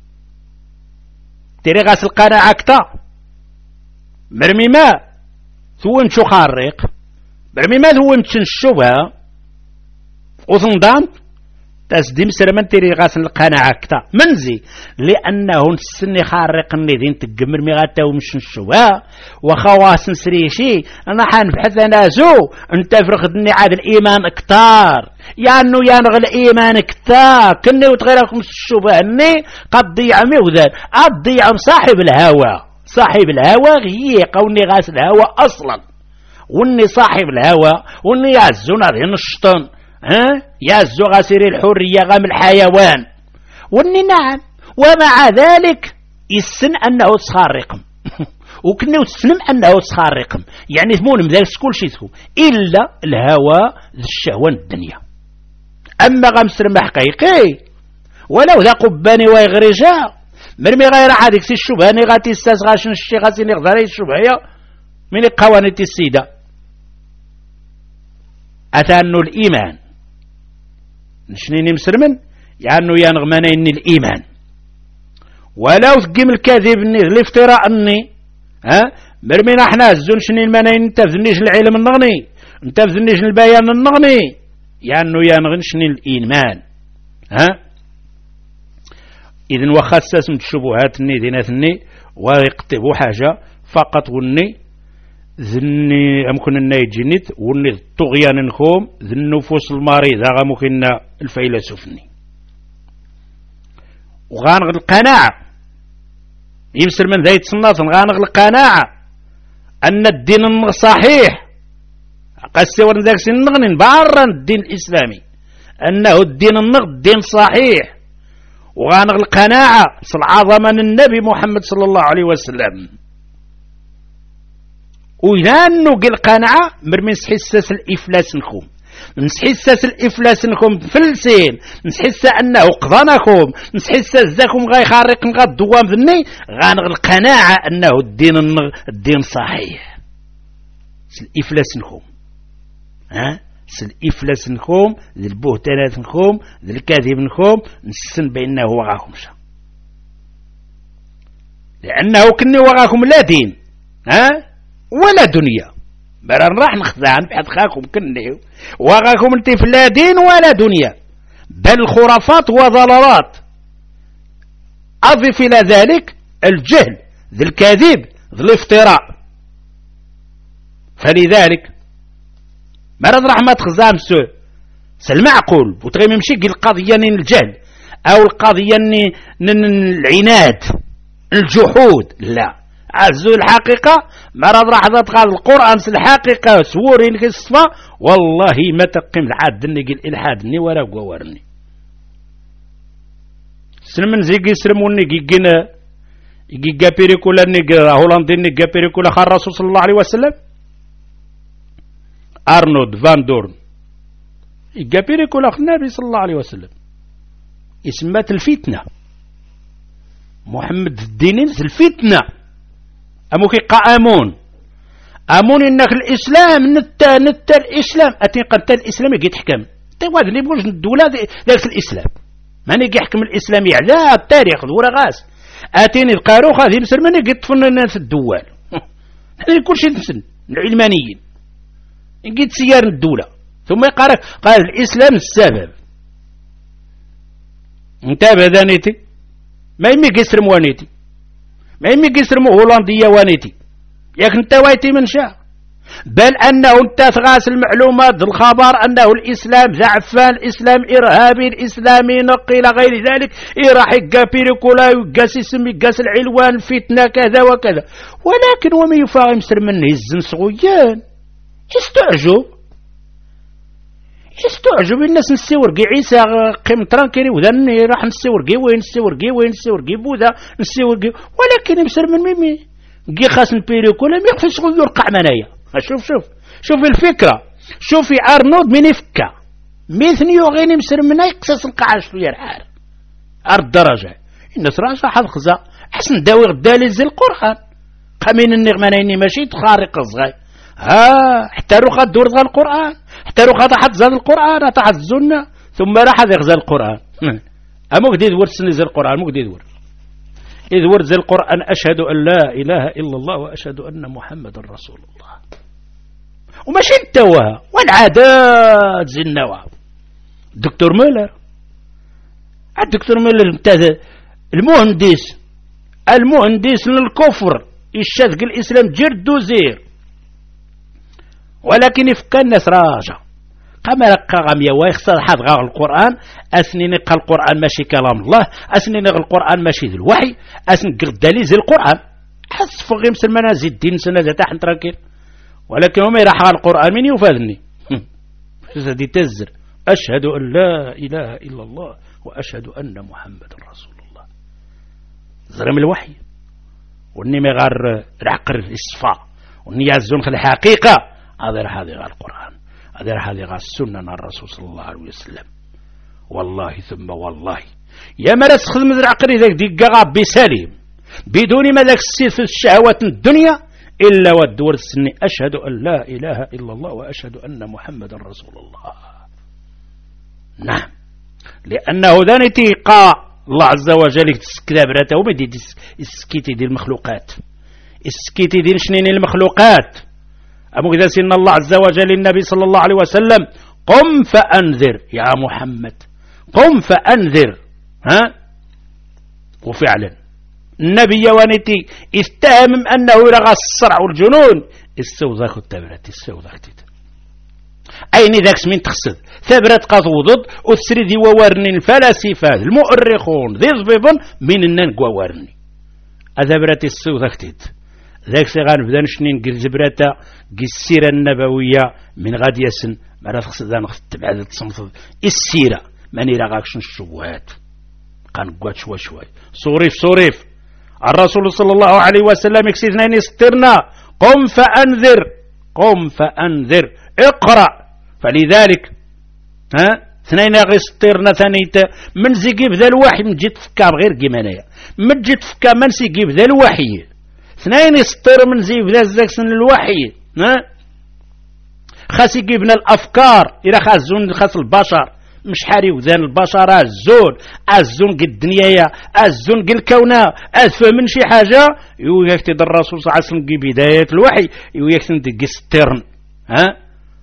تري غاس القناعة كتا مرمي ما ثوين شو خارق مرمي ما ثوين تشنشوبها وثنضام تسديم سلمان تري غاس القناعة كتا منزي لأنه نسني خارق النذين تقمر ميغاتا ومشنشوها وخواس نسريشي أنا حنبحث أنا زو انت فرخدني عاد الإيمان اكتار يعني يانغ الإيمان كتار كني وتغيركم الشبه أني قد ضيع ميوذان قد ضيع صاحب الهوى صاحب الهوى هي قوني غاس الهوى أصلا واني صاحب الهوى واني يعزونا ذهن الشطن ها يعزو غاسري الحرية غام الحيوان واني نعم ومع ذلك يسن أنه صخار رقم وكنا وتسلم أنه صخار رقم يعني ثمون مذاك كل شيء إلا الهوى ذي الشهوان الدنيا. أما غمسر ما حقيقي ولو ذا قباني ويغرجا مرمي غير عادك سي الشبهاني غاتي استسغاشن الشي غاتي نغذاري الشبهية من قوانين السيدة أتانو الإيمان نشنيني مسرمن يعني ينغمانين الإيمان ولو ثقيم الكذب الافتراء أني ها مرمي نحنا الزون شنين المانين انت فذنيش العلم النغني انت فذنيش البيان النغني يعني ينغنشني الإيمان ها إذن وخصص من الشبهات الني ديناتني ويقتبوا حاجة فقط وني ذني أمكن الناي جنيت وني الطغيان نخوم ذن النفوس المريضة غمكن الفيلسوفني وغانغ القناعة يمسر من ذي تصناف غانغ القناعة أن الدين صحيح قسي ورن ذاك سنغنين بارا الدين الإسلامي أنه الدين النغ الدين صحيح وغانغ القناعة صل عظما النبي محمد صلى الله عليه وسلم وينانو قل قناعة مرمي حساس الإفلاس نخوم نسحساس الإفلاس نكم فلسين نسحس أنه قضانكم نسحس زاكم غاي خارق نغا الدوام ذني غانغ القناعة أنه الدين الدين صحيح الإفلاس نكم ها الإفلاس نكم ذي البهتانات نكم ذي الكاذب نكم نسن بأنه وغاكم شا لأنه كني وغاكم لا دين ها ولا دنيا برا راح نخدعن بحد خاكم كني وغاكم انت في لا دين ولا دنيا بل خرافات وضلالات أضف إلى ذلك الجهل ذي الكاذب ذي الافتراء فلذلك مرض رحمة خزام سو سالمعقول وتغيم يمشي القضية نين الجهل أو القضية نين العناد الجحود لا عزو الحقيقة مرض راح تقال القرآن الحقيقة سورين كالصفا والله ما تقيم العاد نقل الإلحاد ني ولا قوارني سلمن زيقي سلموني جيجينا جيجا بيريكولا نيجا هولندي نيجا بيريكولا خار الرسول صلى الله عليه وسلم أرنولد فان دورن جيجا بيريكولا خ النبي صلى الله عليه وسلم اسمات الفتنة محمد الدينين الفتنة أموكي قامون أمون إنك الإسلام نتا نتا الإسلام أتي قنت الإسلام يجي تحكم تواد اللي بوجه الدولة ذاك الإسلام ماني يجي يحكم الإسلام يعلى التاريخ ذورا غاس أتيني القاروخ هذه مسلمين يجي يطفن الناس الدوال هذه كل شيء تمسن العلمانيين يجي تسيار الدولة ثم يقارك قال الإسلام السبب انتبه ذانيتي ما يمي يسر موانيتي ما يمي يسر هولندية وانيتي ياك انت وايتي من شاء بل أنه انت تغاس المعلومات الخبر أنه الإسلام زعفان الإسلام إرهابي الإسلام نقي إلى غير ذلك راح يقا بيريكولا يقاس اسم يقاس العلوان فتنة كذا وكذا ولكن وما يفاهم سر منه الزن صغيان يستعجب يستعجب الناس نسيور قي عيسى قيم ترانكيري وذني راح نسيور قي وين نسيور قي وين نسيور قي بوذا نسيور قي ولكن يمسر من ميمي قي خاص البيريكولا ما يقفش يرقع منايا شوف شوف شوف الفكرة شوفي أرنولد من يفكا ميثنيو غيني مسر مناي قصص القعاش شوية الحار أرد درجة الناس راجع حد خزا حسن داوي غدالي زي القرآن قامين النغمانيني ماشي تخارق الصغير ها حتى روخا دور ذا القرآن حتى روخا تحت زاد القرآن تحت الزنة ثم راح يغزى القرآن أموك دي دور سني زي القرآن أموك دي دور إذ ورد زي القرآن أشهد أن لا إله إلا الله وأشهد أن محمد رسول الله وماشي التوها والعادات زي النوى الدكتور ميلر الدكتور ميلر المهندس المهندس للكفر الشاذق الإسلام جرد وزير ولكن يفكر الناس راجع قام رقا غامية ويخسر حد غاغ القرآن أسني نقى القرآن ماشي كلام الله أسني نقى القرآن ماشي ذي الوحي أسني قردالي زي القرآن حس فغيم سلمنا زي الدين سنة زي تحت راكين ولكن هم يراح على القرآن من يفادني هذه تزر أشهد أن لا إله إلا الله وأشهد أن محمد رسول الله زرم الوحي واني ما غير العقر الإصفاء واني يعزون في الحقيقة هذا هذه غير القرآن هذا هذه غير السنة الرسول صلى الله عليه وسلم والله ثم والله يا مرس خدم العقر ذاك دي قغاب بسليم بدون ما ذاك السير في الشهوات الدنيا إلا والدور السني أشهد أن لا إله إلا الله وأشهد أن محمد رسول الله نعم لأنه ذانتي قا الله عز وجل كتاب راته ومدي السكيتي دي المخلوقات السكيتي دي شنين المخلوقات أمو إذا سن الله عز وجل النبي صلى الله عليه وسلم قم فأنذر يا محمد قم فأنذر ها وفعلا النبي وانتي استهم أنه لغى الصرع والجنون السوذاك التبرات السوذاك أين ذاك من تقصد ثبرت قضوضد وتسردي وورني الفلاسفة المؤرخون ذي ضبيبون من النان وورني أثبرت السوذاك ذاك سيغان بدان شنين قل زبرتا قل السيرة النبوية من غاد يسن مرا تقصد ذا نخصد تبعد تصنفض السيرة ماني لغاكشن الشبهات قان قوات شوي شوي صوريف صوريف الرسول صلى الله عليه وسلم يكسيزنا يسترنا قم فأنذر قم فأنذر اقرأ. فلذلك ها اثنين غير سطيرنا ثانيت من زيقي بذا الوحي من جيت فكا بغير كيمانايا من جيت فكا من سيقي بذا الوحي اثنين يسطير من زي بذا الزاكسن الوحي ها خاص يجيبنا الافكار الى خاص زون خاص البشر مش حاري وذان البشر الزون الزون قد الدنيا الزون قد الكون افهم شي حاجه يوياك تدر الرسول صلى الله عليه وسلم كي بدايه الوحي يوياك تندق ستيرن ها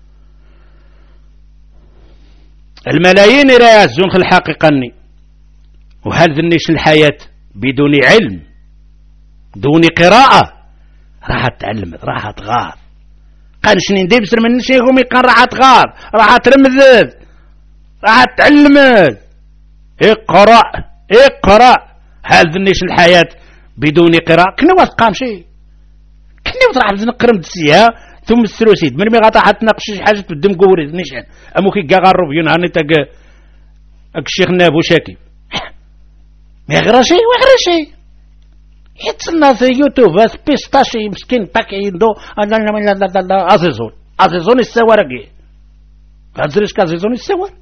الملايين راه الزون خل الحقيقه ني وهل ذنيش الحياه بدون علم دون قراءه راح تعلم راح تغار قال شنو ندير بسر من شيخهم يقال راح تغار راح ترمذ راح تعلمت. اقرأ اقرأ هل ذنيش الحياة بدون قراءة كنا وثقام شيء كنا وطرح نقرم دسيها ثم الثلوسيد من مي غاطا حتناقش شي حاجه تبدم قوري نيشان امو كي كاع الروبيون هاني تاك اك الشيخ نابو شاكي ما يغرى شي ويغرى شي يتسنى في يوتيوب بيستاشي مسكين باك يندو ازيزون ازيزون السوار كي غادريش كازيزون السوار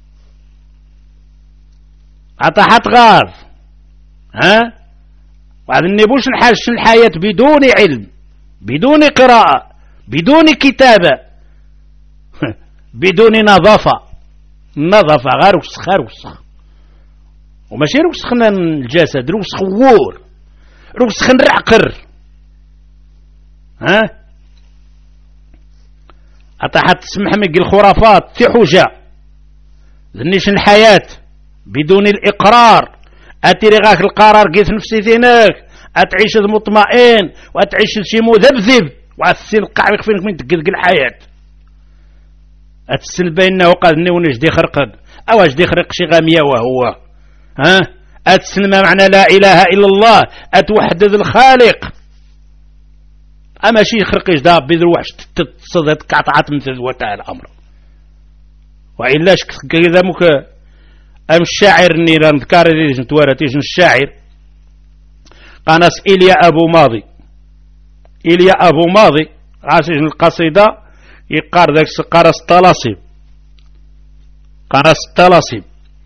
عطا حط غار ها وعاد النبوش الحاج الحياة بدون علم بدون قراءة بدون كتابة بدون نظافة نظافة غير وسخ غير وسخ وماشي روسخنا الجسد روسخ وور روسخ نرعقر ها أطاحت تسمح ميك الخرافات في حجة ذنيش الحياة بدون الإقرار أتيري غاك القرار قيس نفسي ذينك أتعيش مطمئن وأتعيش شي مذبذب وأتسين القاع يخفينك من تقدق الحياة أتسل بينه وقال نونيش دي خرقد أو اش دي خرق شي غامية وهو ها أتسل ما معنى لا إله إلا الله أتوحدد الخالق أما شي خرقيش دا بذروحش تتصدت كعطعات مثل وتاع الأمر وإلاش كذا مك أم الشاعر نيران ذكاري ديجن توارتيجن الشاعر قناص إليا أبو ماضي إليا أبو ماضي عاشج القصيدة يقار ذاك قرص طلاسيب قرص طلاسيب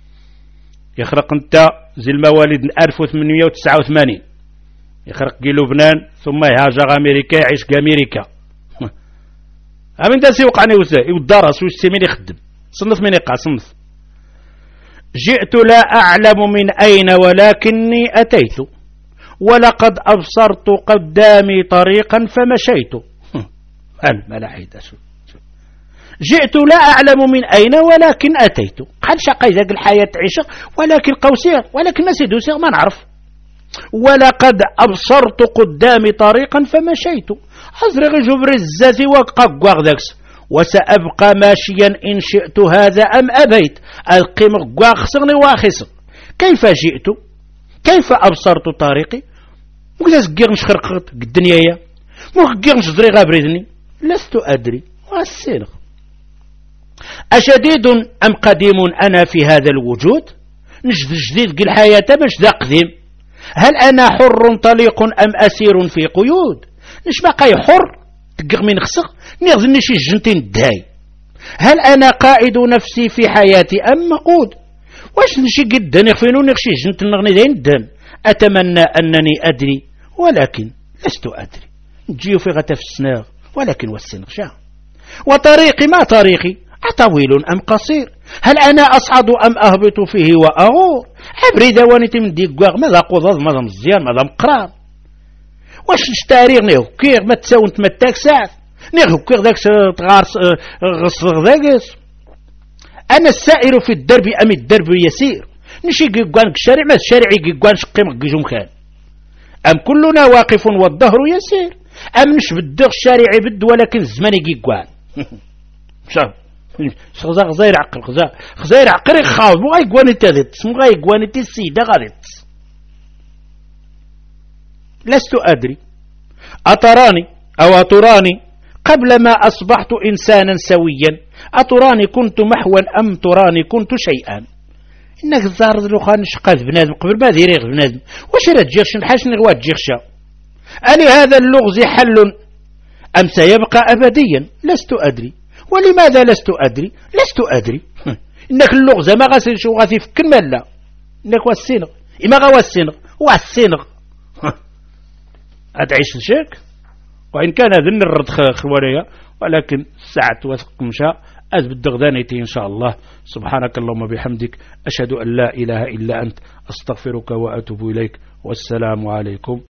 يخرق انت زي المواليد ألف وثمانمائة وتسعة وثمانين يخرق كي لبنان ثم يهاجر أمريكا يعيش كأمريكا أمين دا سيوقعني وسا يودرس ويستي مين يخدم صنف من يقع صنف جئت لا أعلم من أين ولكني أتيت ولقد أبصرت قدامي طريقا فمشيت الملاحد جئت لا أعلم من أين ولكن أتيت قال شقي ذاك الحياة عشق ولكن قوسير ولكن نسيدو سير ما نعرف ولقد أبصرت قدامي طريقا فمشيت أزرق جبر الزازي وقاق ذاكس وسأبقى ماشيا إن شئت هذا أم أبيت القيم خسرني واخسر كيف جئت كيف أبصرت طريقي وكذا سقيرنش خرقت الدنيا وكيرنش زري غابريدني لست أدري والسينغ أشديد أم قديم أنا في هذا الوجود نجد جديد قل حياة مش ذا قديم هل أنا حر طليق أم أسير في قيود نش بقى حر تقر من خسر نغذني شي جنتين داي هل أنا قائد نفسي في حياتي أم مقود واش نشي قدن يخفينو نغشي جنت نغني دين الدم أتمنى أنني أدري ولكن لست أدري نجيو في غتف السناغ ولكن والسنغشا وطريقي ما طريقي أطويل أم قصير هل أنا أصعد أم أهبط فيه وأغور عبري دوانيتي من ديقواغ ماذا قضاض ماذا مزيان ماذا مقرار واش نشتاريغ نيهو كيغ ما تساونت ما تاك ساعة نيهو كيغ ذاك تغارس غصغ ذاكس أنا السائر في الدرب أم الدرب يسير نشي قيقوان الشارع ما الشارع قيقوان شقيم قيجوم كان أم كلنا واقف والظهر يسير أم نش بدغ الشارع بد ولكن الزمان قيقوان شاف خزا غزاير عقل خزا غزاير عقل خاوض مو غايقواني تاذت مو غايقواني تسيدة غادت لست أدري أتراني أو أتراني قبل ما أصبحت إنسانا سويا أتراني كنت محوا أم تراني كنت شيئا إنك الزهر ذلوخان شقاذ بنادم قبل ما ذيريغ بنادم واش راه تجيرش نحاش نغوات تجيرشا ألي هذا اللغز حل أم سيبقى أبديا؟ لست أدري. ولماذا لست أدري؟ لست أدري. إنك اللغز ما غاسل شو غاسي فك الملا، إنك والسنغ إما غا والسنغ والسنغ أدعيش الشيك. وإن كان ذن الرد خواريا، ولكن ساعة وثق مشاء أز بالدغدانيتي إن شاء الله. سبحانك اللهم بحمدك، أشهد أن لا إله إلا أنت، أستغفرك وأتوب إليك، والسلام عليكم.